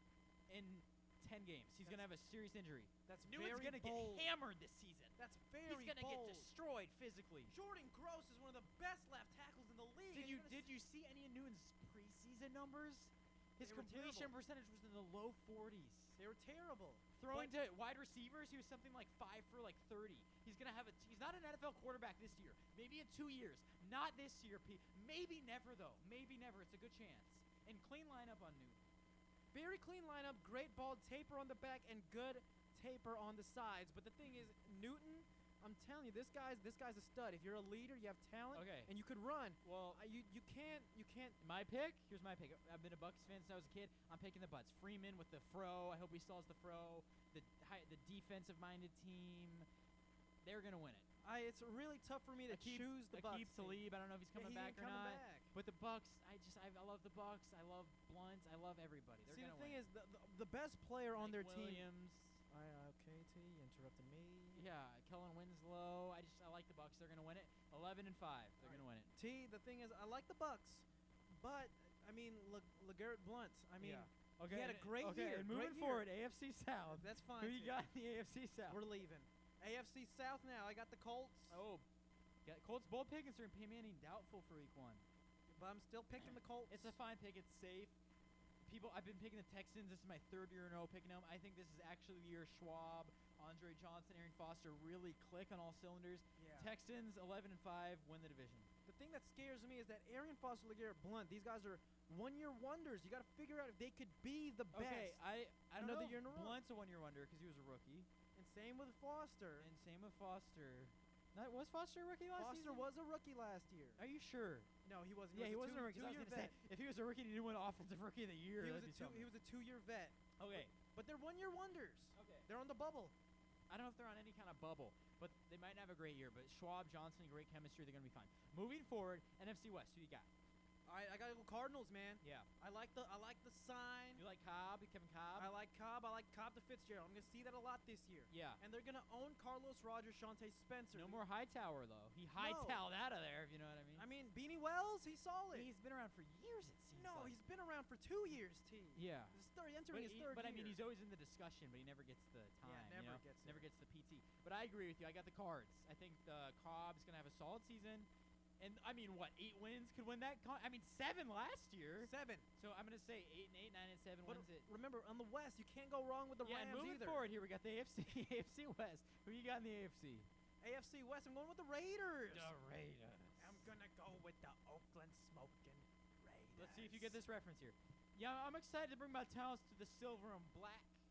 in ten games. He's gonna have a serious injury. That's Newton's very gonna bold. get hammered this season. That's very He's gonna bold. get destroyed physically. Jordan Gross is one of the best left tackles in the league. Did and you you're gonna did you see any of Newton's preseason numbers? His They were completion terrible. percentage was in the low forties. They were terrible. Throwing But- to wide receivers, he was something like five for like thirty. He's gonna have a. T- he's not an N F L quarterback this year. Maybe in two years. Not this year, P. Maybe never though. Maybe never. It's a good chance. And clean lineup on Newton. Very clean lineup, great bald taper on the back, and good taper on the sides. But the thing is, Newton, I'm telling you, this guy's this guy's a stud. If you're a leader, you have talent, Okay. and you could run. Well, Uh, you you can't you can't. my pick. Here's my pick. I've been a Bucs fan since I was a kid. I'm picking the Butts. Freeman with the fro. I hope he still has the fro. The high, the defensive-minded team. They're gonna win it. I it's really tough for me to Aqib- choose the Bucks. Aqib Talib. I don't know if he's Yeah, coming he back ain't or coming not. back. But the Bucks, I just I, I love the Bucks. I love Blunt. I love everybody. They're See, the gonna thing win. is, the, the, the best player on Mike their team. Williams. I, okay, T, you interrupted me. Yeah, Kellen Winslow. I just I like the Bucks. They're gonna win it. Eleven and five. They're gonna win it. T, the thing is, I like the Bucks, but I mean, Le, LeGarrette Blunt. I mean, Yeah. Okay. he had a and- great okay, year, And great moving year. forward, A F C South. that's fine. Who you T. got in the A F C South? We're leaving. A F C South now. I got the Colts, oh, got Colts bold pick considering Peyton Manning doubtful for Week One. but I'm still picking the Colts. It's a fine pick. It's safe. People, I've been picking the Texans. This is my third year in a row picking them. I think this is actually the year Schwab, Andre Johnson, Aaron Foster really click on all cylinders. yeah. Texans eleven and five win the division. The thing that scares me is that Arian Foster, LeGarrette Blunt, these guys are one-year wonders. You got to figure out if they could be the Okay, best. I I don't Another know. year if in a row. Blunt's a one year wonder because he was a rookie, And same with Foster. and same with Foster. Not, was Foster a rookie last Foster season? was a rookie last year. Are you sure? No, he wasn't. Yeah, he was wasn't a a rookie. I was two, gonna two-year say, vet. if he was a rookie, and he won Offensive Rookie of the Year. He was, that'd a be two, something. he was a two-year vet. Okay. But they're one-year wonders. Okay. They're on the bubble. I don't know if they're on any kind of bubble, but they might not have a great year. But Schwab, Johnson, great chemistry. They're gonna be fine. Moving forward, N F C West. Who you got? All right, I gotta go Cardinals, man. Yeah. I like the I like the sign. You like Cobb? Kevin Cobb? I like Cobb. I like Cobb to Fitzgerald. I'm gonna see that a lot this year. Yeah. And they're gonna own Carlos Rogers, Shante Spencer. No more Hightower though. He hightailed out of there. If you know what I mean. I mean, Beanie Wells, he's solid. he's been around for years. It seems. no, like. he's been around for two years, T. Yeah. His third, But, entering his he- third but I mean, year. he's always in the discussion, but he never gets the time. Yeah, you never know? gets never it. gets the P T. But I agree with you. I got the Cards. I think the Cobb's gonna have a solid season, and I mean, what eight wins could win that? Con- I mean, seven last year. seven. So I'm gonna say eight and eight, nine and seven But wins it. remember, on the West, you can't go wrong with the Yeah, and Rams moving either. forward here, we got the A F C, A F C West. Who you got in the A F C? A F C West, I'm going with the Raiders. Raiders. I'm gonna go with the Oakland Smoking Raiders. Let's see if you get this reference here. Yeah, I'm excited to bring my talents to the silver and black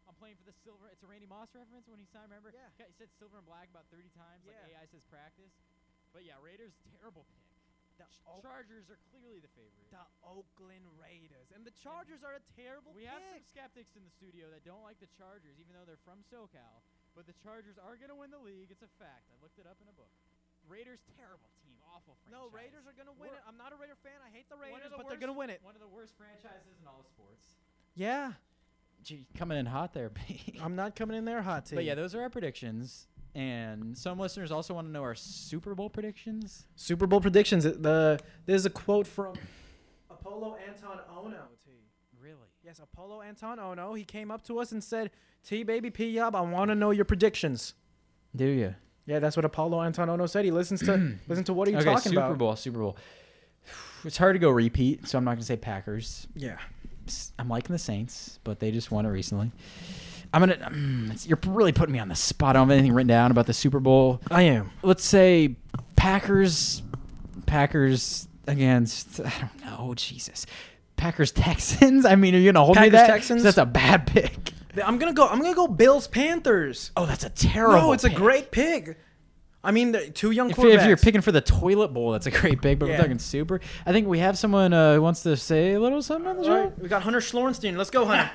I'm playing for the silver. It's a Randy Moss reference when he signed. Remember? Yeah. He said silver and black about thirty times. Like Yeah. A I says practice. But yeah, Raiders terrible pick. The, Ch- Oak- Chargers are clearly the favorite. the Oakland Raiders. And the Chargers are a terrible We pick. have some skeptics in the studio that don't like the Chargers, even though they're from SoCal. But the Chargers are going to win the league. It's a fact. I looked it up in a book. Raiders, terrible team, awful franchise. No, Raiders are going to win We're- it. I'm not a Raider fan. I hate the One of Raiders, the but they're going to worst- win it. One of the worst franchises in all of sports. Yeah. Gee, coming in hot there, B. I'm not coming in there hot, T. But yeah, those are our predictions. And some listeners also want to know our Super Bowl predictions. Super Bowl predictions. The There's a quote from Apollo Anton Ono, T. Really? Yes, Apollo Anton Ono. He came up to us and said, T, baby, P-Yob, I want to know your predictions. Do you? Yeah, that's what Apollo Anton Ono said. He listens to listen to what are you Okay, talking Super about. Bowl, Super Bowl. It's hard to go repeat, so I'm not going to say Packers. Yeah. I'm liking the Saints, but they just won it recently. I'm gonna. Um, it's- you're really putting me on the spot. I don't have anything written down about the Super Bowl. I am. Let's say Packers. Packers against. I don't know. Jesus. Packers Texans. I mean, are you gonna hold me Packers, that? 'Cause Texans? That's a bad pick. I'm gonna go. I'm gonna go Bills Panthers. Oh, that's a terrible. No, it's a pick. great pick. I mean, the two young If, quarterbacks. if you're picking for the toilet bowl, that's a great pick. But Yeah. we're talking super. I think we have someone uh, who wants to say a little something on the All show. right, we got Hunter Schlorenstein. Let's go, Hunter.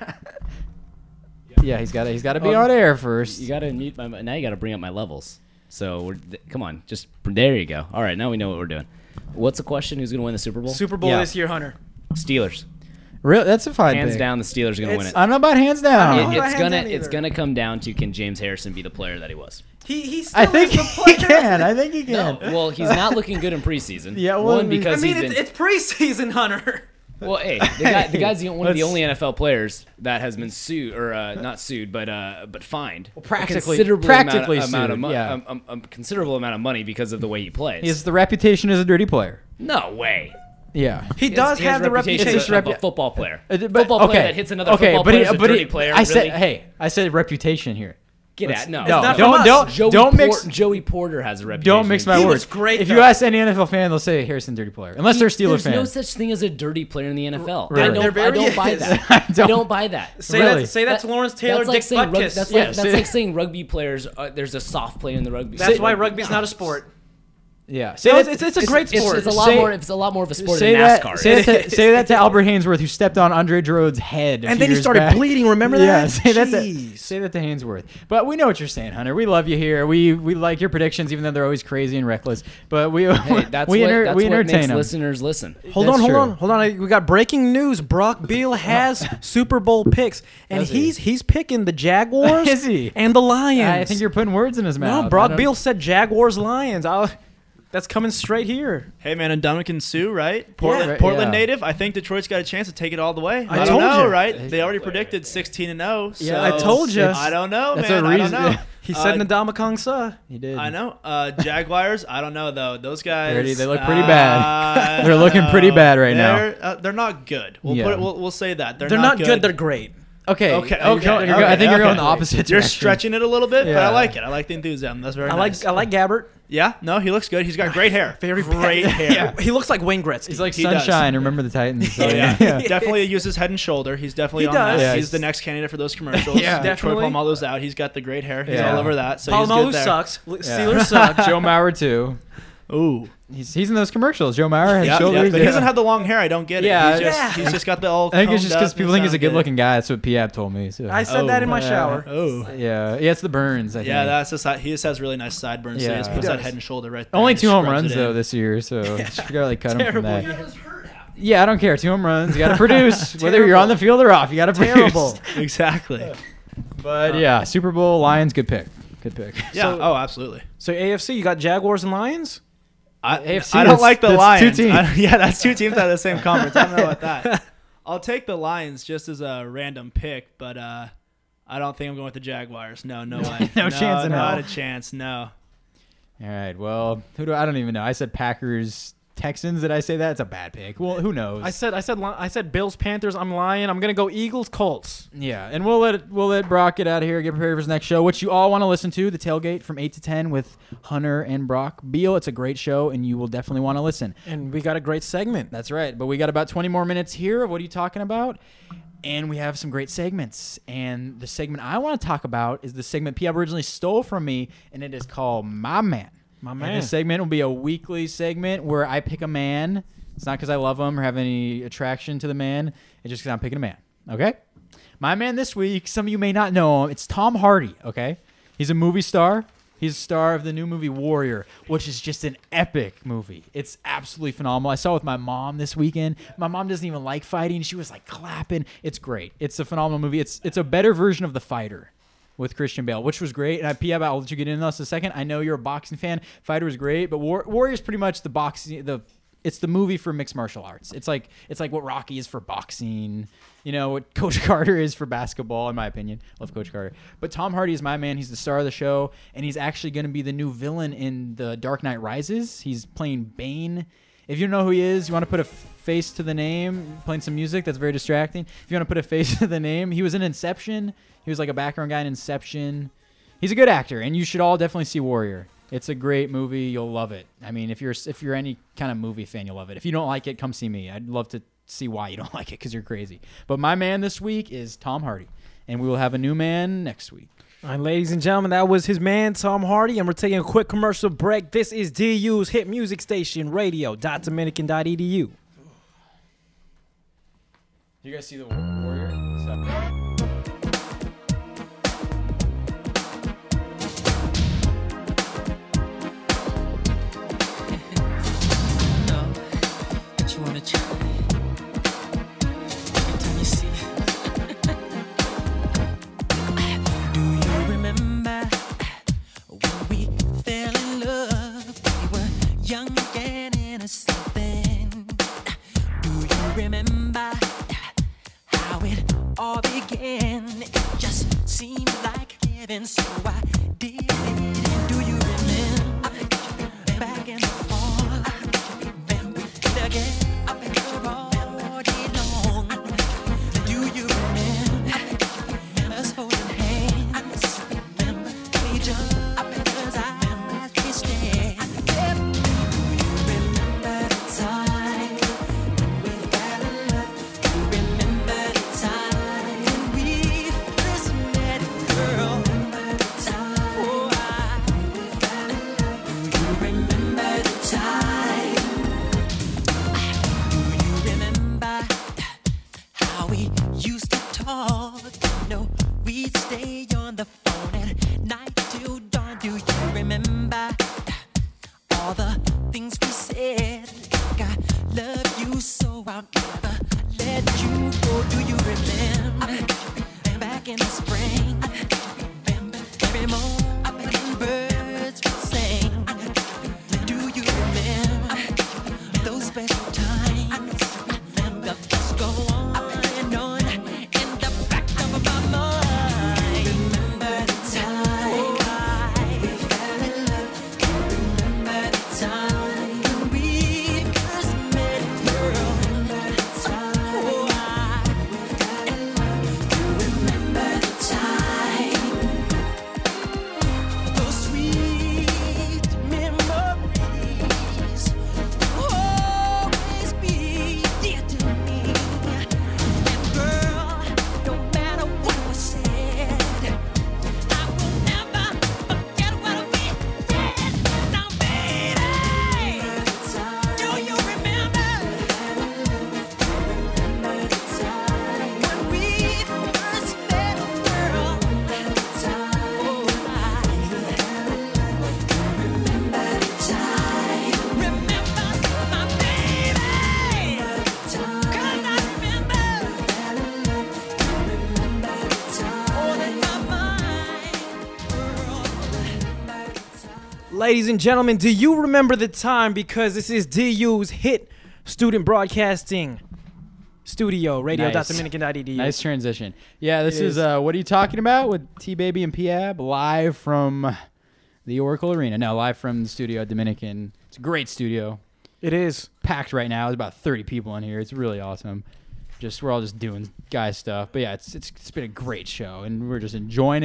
Yeah, he's got. He's got to be Um, on air first. You got to mute my. Now you got to bring up my levels. So we're th- come on, just there you go. All right, now we know what we're doing. What's the question? Who's going to win the Super Bowl? Super Bowl Yeah. this year, Hunter. Steelers. Real, that's a fine Hands pick. down, the Steelers are going to win It's- it. I don't know about hands down. I It- don't know about it's hands gonna down it's either. gonna come down to can James Harrison be the player that he was? He he still I think is the he player. can. I think he No, can. well he's not looking good in preseason. Yeah, well, one I mean- because I mean, he's it's, been. it's preseason, Hunter. Well, hey, the, guy, the guy's the, one of the Let's- only N F L players that has been sued, or uh, not sued, but uh, but fined. Well, practically- a considerable practically amount, amount of sued, money, yeah. um, um, a considerable amount of money because of the way he plays. He has the reputation as a dirty player. no way. Yeah. He does He has have the reputation reputation. of a football player. Uh, but- football okay. player that hits another okay, football but player he, is a but dirty he, player. I said, really? hey, I said reputation here. Get Let's- at no. no, not don't, from us. don't, Joey don't Por- mix, Joey Porter has a reputation. don't mix my He words. was great, If though. you ask any N F L fan, they'll say Harrison dirty player, unless they're a Steelers There's fan. no such thing as a dirty player in the N F L. Really? I don't, There I very don't buy is. that. I I don't- don't buy that. Say Really? that. Say that to Lawrence Taylor, that's like Dick saying rug- Butkus. that's Yeah, like, that's say- like saying rugby players. Uh, there's a soft player in the rugby. That's Say- why rugby's not a sport. Yeah. Say No, that- it's, it's, it's a great It's, sport. it's a lot Say- more. It's a lot more of a sport say than that, NASCAR. say, is. that to, say that to Albert Hainsworth, who stepped on Andre Druid's head. a and few then he years started back. bleeding. Remember Yeah, that? say that, to, Jeez. say that to Hainsworth. But we know what you're saying, Hunter. We love you here. We we like your predictions, even though they're always crazy and reckless. But we Hey, that's we, what, enter, that's we what entertain makes them. listeners listen. Hold That's on, hold true. on, hold on. I- We got breaking news. Brock Beal has Super Bowl picks, and Does he? he's he's picking the Jaguars Is he? and the Lions. I think you're putting words in his mouth. no. I Brock don't- Beal said Jaguars Lions. I'll, that's coming straight here. Hey man, and Dominican Sue, right? Portland, right, Portland yeah. native. I think Detroit's got a chance to take it all the way. I I, told don't know, you. right? They already predicted sixteen and zero. Yeah, so I told you. I don't know, That's man. a I don't reason- know. He said Uh, Ndamukong Suh. He did. I know. Uh, Jaguars. I don't know though. Those guys. Pretty- they look pretty uh, bad. I They're don't looking know. pretty bad right now. They're, uh, they're not good. We'll Yeah. put it, we'll, we'll say that they're, They're not good. They're great. Okay. Okay, you're okay, going- you're okay, go- I think you're going the okay. opposite You're direction. stretching it a little bit, but Yeah. I like it. I like the enthusiasm. That's very I nice. like I like Gabbert. Yeah. No, he looks good. He's got great hair. Very great bad. hair. He looks like Wayne Gretzky. He's like He does. Sunshine. Remember the Titans? Oh, yeah. yeah. Definitely uses head and shoulder. He's definitely He on does. that. Yeah, he's he's- the next candidate for those commercials. Yeah. Detroit Definitely. Polamalu's out. He's got the great hair. He's Yeah. all over that. So he's Palomalu good there. sucks. L- Yeah. Steelers suck. Joe Mauer too. Ooh. He's he's in those commercials. Joe Mauer has Yeah, shoulders. yeah, but he doesn't have the long hair. I don't get it. Yeah, he's just, yeah. he's just got the all. I think it's just combed because up people and think he's a sound good. good-looking guy. That's what Piab told me. So. I said that in my yeah. shower. Oh. Yeah, yeah, it's the burns. I Yeah, think. that's just he just has really nice sideburns. So Yeah. he just He puts that does. head and shoulder right there. Only and two home scrubs runs it though in. this year, so you gotta like cut him from Terrible. that. Yeah. Yeah, I don't care. Two home runs. You got to produce. Whether you're on the field or off, you got to produce. Terrible. Exactly. But yeah, Super Bowl Lions, good pick. Good pick. Yeah. So- oh, absolutely. So A F C, you got Jaguars and Lions. I, A F C, I don't that's- like the that's Lions. two teams. I- yeah, that's two teams out of the same conference. I don't know about that. I'll take the Lions just as a random pick, but uh, I don't think I'm going with the Jaguars. No, no way. No chance in Not hell. a chance. No. All right. Well, who do I don't even know. I said Packers, Texans. Did I say that? It's a bad pick. Well, who knows? I said I said Li- I said Bills Panthers. I'm lying. I'm gonna go Eagles Colts. Yeah, and we'll let we'll let Brock get out of here, get prepared for his next show, which you all want to listen to, the Tailgate from eight to ten with Hunter and Brock Beal. It's a great show, and you will definitely want to listen. And we got a great segment. That's right, but we got about twenty more minutes here of what are you talking about? And we have some great segments. And the segment I want to talk about is the segment P originally stole from me, and it is called My Man. My And man. this segment will be a weekly segment where I pick a man. It's not because I love him or have any attraction to the man. It's just because I'm picking a man. Okay? My man this week, some of you may not know him. It's Tom Hardy. Okay? He's a movie star. He's a star of the new movie Warrior, which is just an epic movie. It's absolutely phenomenal. I saw it with my mom this weekend. My mom doesn't even like fighting. She was like clapping. It's great. It's a phenomenal movie. It's it's a better version of The Fighter with Christian Bale, which was great. And I, P, I'll let you get into this in a second. I know you're a boxing fan. Fighter was great, but War, Warrior is pretty much the boxing. The it's the movie for mixed martial arts. It's like it's like what Rocky is for boxing. You know what Coach Carter is for basketball, in my opinion. Love Coach Carter. But Tom Hardy is my man. He's the star of the show, and he's actually going to be the new villain in The Dark Knight Rises. He's playing Bane. If you don't know who he is, you want to put a face to the name, playing some music that's very distracting. If you want to put a face to the name, he was in Inception. He was like a background guy in Inception. He's a good actor, and you should all definitely see Warrior. It's a great movie. You'll love it. I mean, if you're if you're any kind of movie fan, you'll love it. If you don't like it, come see me. I'd love to see why you don't like it because you're crazy. But my man this week is Tom Hardy, and we will have a new man next week. All right, ladies and gentlemen, that was his man, Tom Hardy, and we're taking a quick commercial break. This is D U's hit music station, radio dot dominican dot e d u. Do you guys see the Warrior stuff? All began, it just seemed like heaven, so I did it. Do you remember back in the fall? When we began, all day long. Do you remember us holding hands? Remember each other's eyes kissed? Do you remember the time we fell in love? Do you remember the time? Stay on the phone at night till dawn. Do you remember all the things we said? Like I love you, so I'll never let you go. Do you remember back in the spring? Remember every morning birds would sing. Do you remember those special times? The thoughts go on and on in the back of my mind. Ladies and gentlemen, do you remember the time? Because this is D U's hit student broadcasting studio, radio dot dominican dot e d u. Nice transition. Yeah, this It is, is. uh, What Are You Talking About with T-Baby and P-Ab live from the Oracle Arena. No, live from the studio at Dominican. It's a great studio. It is. Packed right now. There's about thirty people in here. It's really awesome. Just We're all just doing guy stuff. But yeah, it's, it's it's been a great show, and we're just enjoying it.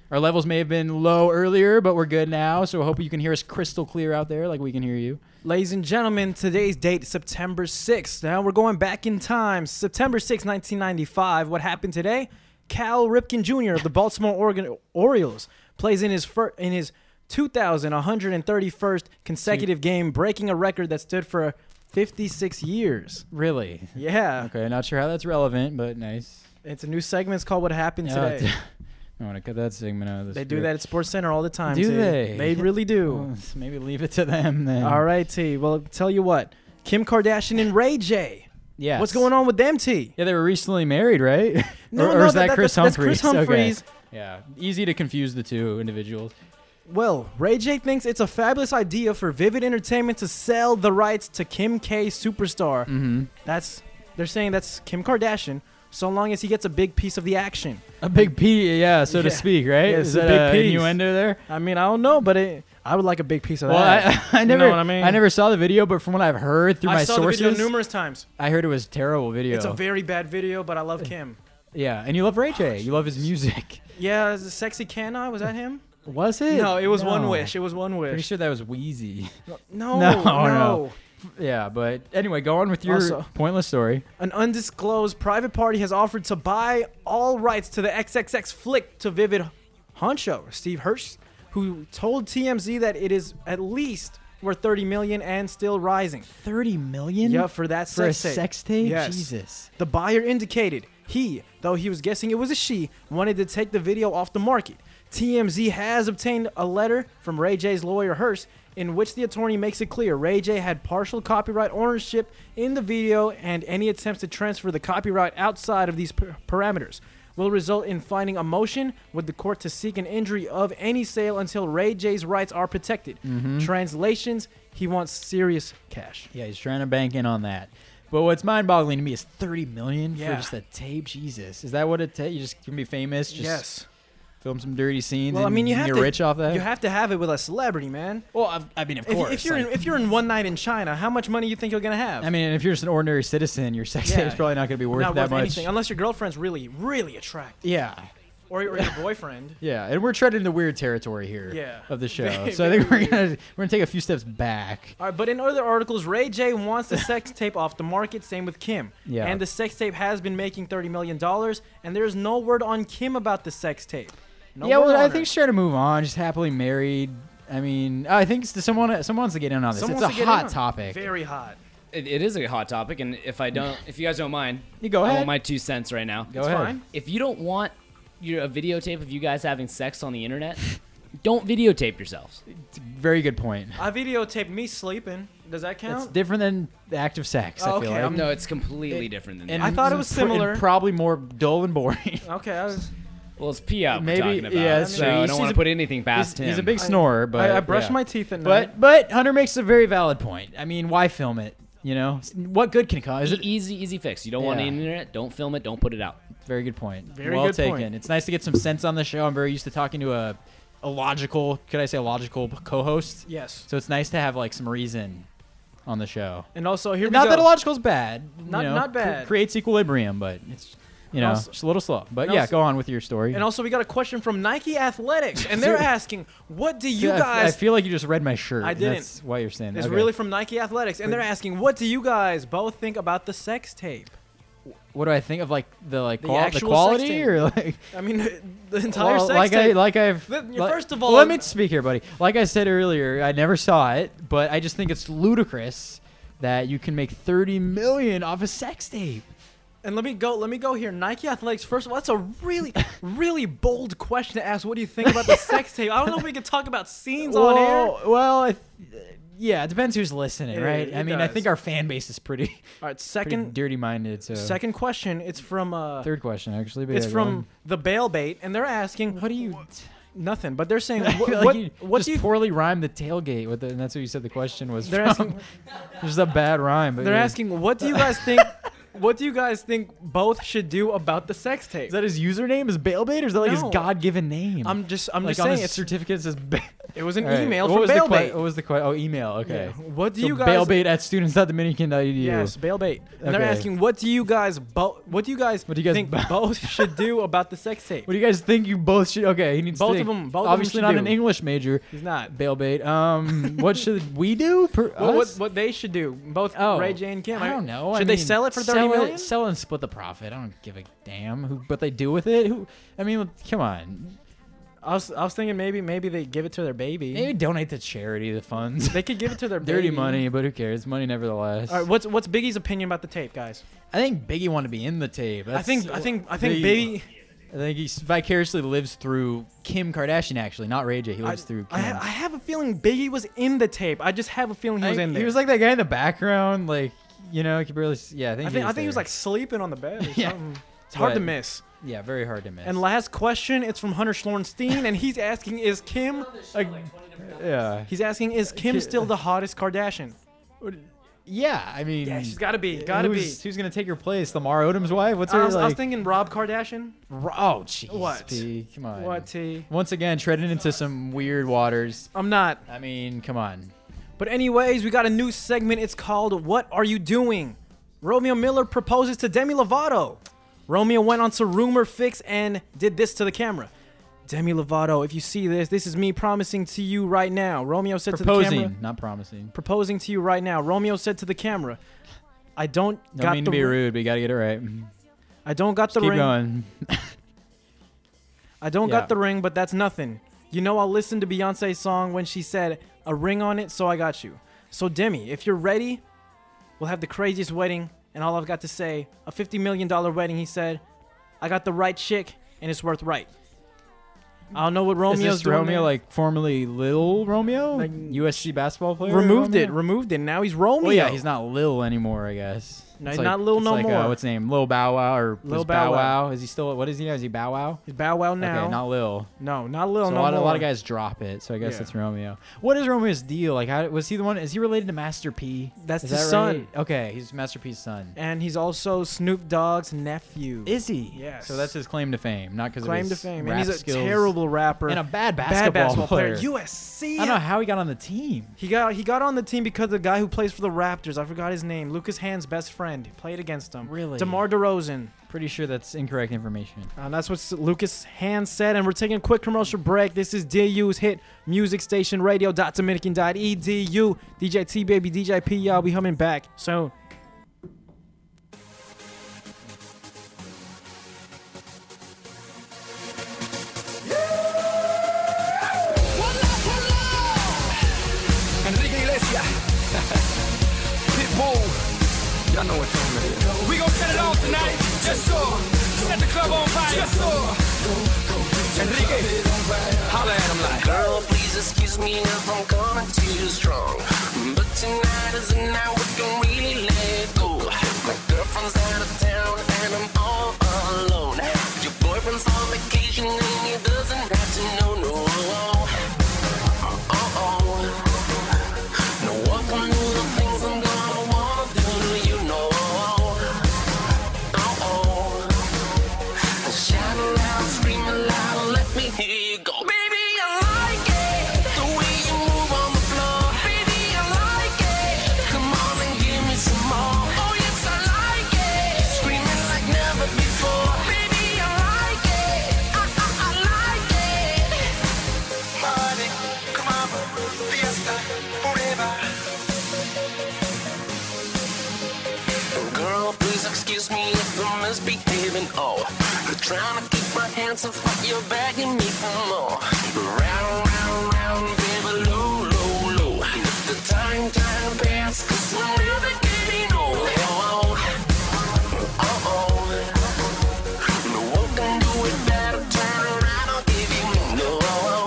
Our levels may have been low earlier, but we're good now. So I hope you can hear us crystal clear out there, like we can hear you. Ladies and gentlemen, today's date is September sixth. Now we're going back in time. September sixth, nineteen ninety-five. What happened today? Cal Ripken Junior of the Baltimore Oregon Orioles plays in his fir- in his two thousand one hundred thirty-first consecutive game, breaking a record that stood for fifty-six years. Really? Yeah. Okay, not sure how that's relevant, but nice. It's a new segment. It's called What Happened Yeah, Today. I want to cut that segment out of this. They do that at Sports Center all the time. Do T. they? They really do. Well, maybe leave it to them then. All right, T. Well, tell you what. Kim Kardashian and Ray J. Yeah. What's going on with them, T? Yeah, they were recently married, right? No, or, no, or is that- that, that- Chris that's- that's Humphries? Chris Humphries. Okay. Yeah. Easy to confuse the two individuals. Well, Ray J thinks it's a fabulous idea for Vivid Entertainment to sell the rights to Kim K Superstar. Mm-hmm. That's they're saying that's Kim Kardashian, so long as he gets a big piece of the action. A big P, yeah, so to Yeah. speak, right? Yeah, Is it's a that big a piece. innuendo there? I mean, I don't know, but it, I would like a big piece of Well, that. I, I never, you know what I mean? I never saw the video, but from what I've heard through I my saw sources, the video numerous times. I heard it was a terrible video. It's a very bad video, but I love Kim. yeah, and you love Ray J. You love his music. Yeah, is it Sexy Can I? Was that him? Was it? No, it was One No. Wish. It was One Pretty Wish. sure that was Wheezy. No, No, no, no. Yeah, but anyway, go on with your Also- pointless story. An undisclosed private party has offered to buy all rights to the X X X flick to Vivid honcho Steve Hirsch, who told T M Z that it is at least worth thirty million dollars and still rising. Thirty million? Yeah, for that For a sex tape. sex tape? Yes. Jesus. The buyer indicated he, though he was guessing it was a she, wanted to take the video off the market. T M Z has obtained a letter from Ray J's lawyer Hearst in which the attorney makes it clear Ray J had partial copyright ownership in the video, and any attempts to transfer the copyright outside of these par- parameters will result in finding a motion with the court to seek an injury of any sale until Ray J's rights are protected. Mm-hmm. Translations, he wants serious cash. Yeah, he's trying to bank in on that. But what's mind-boggling to me is thirty million Yeah. for just a tape. Jesus, is that what it takes? You just can be famous. Just yes. film some dirty scenes. Well, I and mean, you have get to, rich off that. You have to have it with a celebrity, man. well, I, I mean, of If, course. if you're like- in, if you're in one night in China, how much money you think you're gonna have? I mean, if you're just an ordinary citizen, your sex Yeah. tape's probably not going to be worth not that worth much. anything unless your girlfriend's really, really attractive, Yeah, or, or your boyfriend. yeah, and we're treading the weird territory here. Yeah. of the show. Very, so I think very we're gonna we're gonna take a few steps back. All right, but in other articles, Ray J wants the sex tape off the market. Same with Kim. Yeah. And the sex tape has been making thirty million dollars, and there's no word on Kim about the sex tape. No yeah, word well, on I her. think she's trying to move on. Just happily married. I mean, I think it's- someone someone wants to get in on this. Someone it's a wants to get in hot on it. topic. Very hot. It, it is a hot topic, and if I don't, if you guys don't mind, You go I ahead. want my two cents right now. Go It's ahead. fine. If you don't want your a videotape of you guys having sex on the internet, don't videotape yourselves. It's a very good point. I videotaped me sleeping. Does that It's count? different than the act of sex. I Oh, feel okay, like. I'm- No, it's completely It- different than And that. I thought it was pr- and similar. probably more dull and boring. Okay, I was. Well, it's pee out Maybe- we're talking about, yeah, that's so true. I He's- don't want he's to a- put anything past he's, him. he's a big I- snorer, but I, I brush yeah. my teeth at night. But but Hunter makes a very valid point. I mean, why film it? You know, S- what good can come? Is E- it? easy, easy fix. You don't want it Yeah. on the internet, don't film it, don't put it out. Very good point. Very well good taken. point. It's nice to get some sense on the show. I'm very used to talking to a, a logical, could I say, a logical co-host. Yes. So it's nice to have like some reason on the show. And also here we Not go. that illogical's bad. you Not- know, not cre- bad. creates equilibrium, but it's you know also- just a little slow. But and yeah, also- go on with your story. And also, we got a question from Nike Athletics, and they're asking, "What do you I f- I guys?" feel like you just read my shirt. I and didn't. That's why you're saying that. It's Okay. really from Nike Athletics, and they're asking, "What do you guys both think about the sex tape?" What do I think of like the like The qual- the actual quality sex tape. or like I mean, the entire well, sex like I tape. like I've The- like- first of well, all- let me speak here, buddy. Like I said earlier, I never saw it, but I just think it's ludicrous that you can make thirty million off a sex tape. And let me go. Let me go here. Nike Athletics. First of all, that's a really, really bold question to ask. What do you think about the sex tape? I don't know if we could talk about scenes on air. Well, well, I th- yeah, it depends who's listening, It- right? it I mean, I does. think our fan base is pretty, All right, pretty second, dirty-minded. So second question. It's from uh, third question actually. But it's yeah, go from on. the bail bait, and they're asking, What do you? nothing, but they're saying, I what, feel like what, you what just do you? poorly rhymed the tailgate with it, and that's what you said the question was. They're from. asking, Just a bad rhyme. But they're yeah. asking, what do you guys think? What do you guys think both should do about the sex tape? Is that his username? Is Bailbait, or is that like No. his God-given name? I'm just, I'm like just on saying, his it's certificate it says ba- It was an All right. email what from was the que- Bailbait. What was the question? Oh, email. Okay. Yeah. What do so you guys? Bailbait at students dot dominican dot e d u. Yes, Bailbait. And they're Okay. asking, what do you guys both? What do you guys? What do you guys think bo- both should do about the sex tape? What do you guys think? You both should. Okay, he needs Both to of think. them- both of them Obviously should not do. an English major. He's not. Bailbait. Um, what should we do? Per, Well, what, us? what they should do? Both Oh, Ray J and Kim. I don't know. Should I they mean, sell it for sell thirty million? It, sell it and split the profit. I don't give a damn. Who, what they do with it? Who? I mean, come on. I was, I was thinking maybe maybe they give it to their baby. Maybe donate to charity. The funds. They could give it to their Dirty baby. money, but who cares? Money nevertheless. All right, what's what's Biggie's opinion about the tape, guys? I think Biggie wanted to be in the tape. I That's- think I think I think the- Biggie. I think he vicariously lives through Kim Kardashian. Actually, not Ray J. He I, lives through I, Kim. ha- I have a feeling Biggie was in the tape. I just have a feeling he was I- in there. He was like that guy in the background, like you know, he could barely. s- Yeah, I think. I think I think there. he was like sleeping on the bed or Yeah. something. It's hard to But- miss. Yeah, very hard to miss. And last question, it's from Hunter Schlorenstein, and he's asking, is Kim? Like, yeah, He's asking, is Kim Ki- still the hottest Kardashian? yeah. I mean, Yeah, she's got to be. Got to be. who's, Who's gonna take her place? Lamar Odom's wife? What's I her was, I was like? thinking Rob Kardashian. Ro- oh, jeez. What? P, come on. What T? Once again, treading into some weird waters. I'm not. I mean, come on. But anyways, we got a new segment. It's called "What Are You Doing?" Romeo Miller proposes to Demi Lovato. Romeo went on to Rumor Fix and did this to the camera. Demi Lovato, if you see this, this is me promising to you right now. Romeo said to the camera. Proposing, not promising. Proposing to you right now. Romeo said to the camera, I don't Don't got mean the to be ri- rude, but you gotta get it right. I don't got the Keep ring. going. I don't Yeah. got the ring, but that's nothing. You know, I'll listen to Beyonce's song when she said a ring on it, so I got you. So Demi, if you're ready, we'll have the craziest wedding. And all I've got to say, a fifty million dollars wedding, he said. I got the right chick, and it's worth right. I don't know what Romeo's Is this doing Romeo, there. like formerly Lil Romeo, Like, U S C basketball player? removed it, Romeo? removed it. Now he's Romeo. Well, yeah, he's not Lil anymore, I guess. No, It's he's like- not Lil it's no like, more. Uh, what's his name? Lil Bow Wow or Lil was Bow Bow Wow. Wow? Is he still? What is he now? Is he Bow Wow? He's Bow Wow now. Okay, not Lil. no, not Lil So no a lot, more. of, a lot of guys drop it, so I guess Yeah. it's Romeo. What is Romeo's deal? Like, how was he the one? Is he related to Master P? That's is his that son. right? Okay, he's Master P's son. And he's also Snoop Dogg's nephew. Is he? Yes. So that's his claim to fame, not because claim of to his fame. rap And he's a skills terrible rapper. and a bad bad basketball, basketball player. player. U S C. I don't know how he got on the team. He got he got on the team because the guy who plays for the Raptors, I forgot his name, Lucas Hand's best friend, played against him. Really? DeMar DeRozan. Pretty sure that's incorrect information. And that's what S- Lucas Hand said. And we're taking a quick commercial break. This is D U's hit music station radio dot dominican dot e d u. D J T baby, D J P, y'all be coming back soon. Enrique Iglesias, Pitbull, y'all know what time it is. We gon' set it off tonight, just so. Set the club on fire, just so. Enrique, holla at him like. Girl, please excuse me if I'm coming too strong. But tonight is the night we can really let go. My girlfriend's out of town and I'm all alone. Your boyfriend's on vacation and he doesn't have to know, no. Uh-oh. No one can do the things I'm gonna wanna do, you know. Uh-oh. Shout aloud, scream aloud, let me hear you go. Baby, I like it, the way you move on the floor. Baby, I like it, come on and give me some more. Oh yes, I like it, screaming like never before. Baby, I like it, I, I, I like it. Party, come on, fiesta, forever. Girl, please excuse me if I'm misbehaving. Oh, I'm trying to keep my hands off, but you're begging me for more. Round, round, round, baby, low, low, low. Let the time, time pass, cause we're never getting old. Oh, oh, oh. No one can do it better. Turn around, I'll give you no.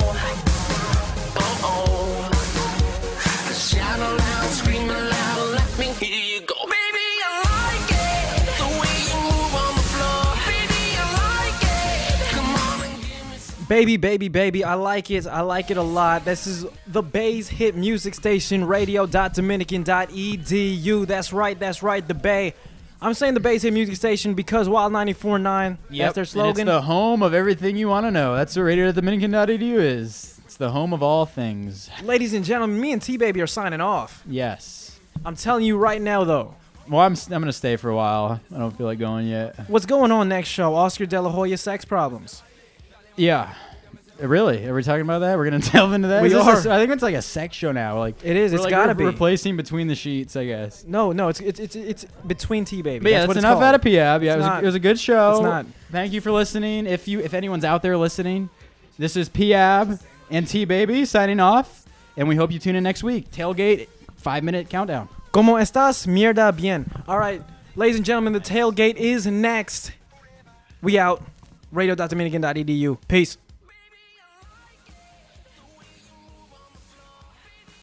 Oh, oh. Shout aloud, scream aloud, let me hear you go. Baby, I like it, the way you move on the floor. Baby, I like it, come on and give me some. Baby, baby, baby, I like it. I like it a lot. This is the Bay's hit music station, radio dot dominican dot e d u. That's right, that's right, the Bay. I'm saying the Bay's hit music station because Wild ninety-four point nine, that's their And slogan. it's the home of everything you want to know. That's what radio dot dominican dot e d u is. It's the home of all things. Ladies and gentlemen, me and T-Baby are signing off. Yes. I'm telling you right now, though. Well, I'm, I'm going to stay for a while. I don't feel like going yet. What's going on next show? Oscar De La Hoya sex problems. Yeah. Uh, Really? Are we talking about that? We're going to delve into that? We Is this are. a- I think it's like a sex show now. Like It is. we're It's like gotta re- be. replacing Between the Sheets, I guess. No, no, it's it's it's, it's between T-Baby. But yeah, That's that's what it's enough called. out of P A B. Yeah, It's it was, not- a, it was a good show. It's not. Thank you for listening. If you, if anyone's out there listening, this is P A B and T-Baby signing off, and we hope you tune in next week. Tailgate, five minute countdown. ¿Cómo estás? Mierda bien. All right, ladies and gentlemen, the tailgate is next. We out. radio dot dominican dot e d u. Peace.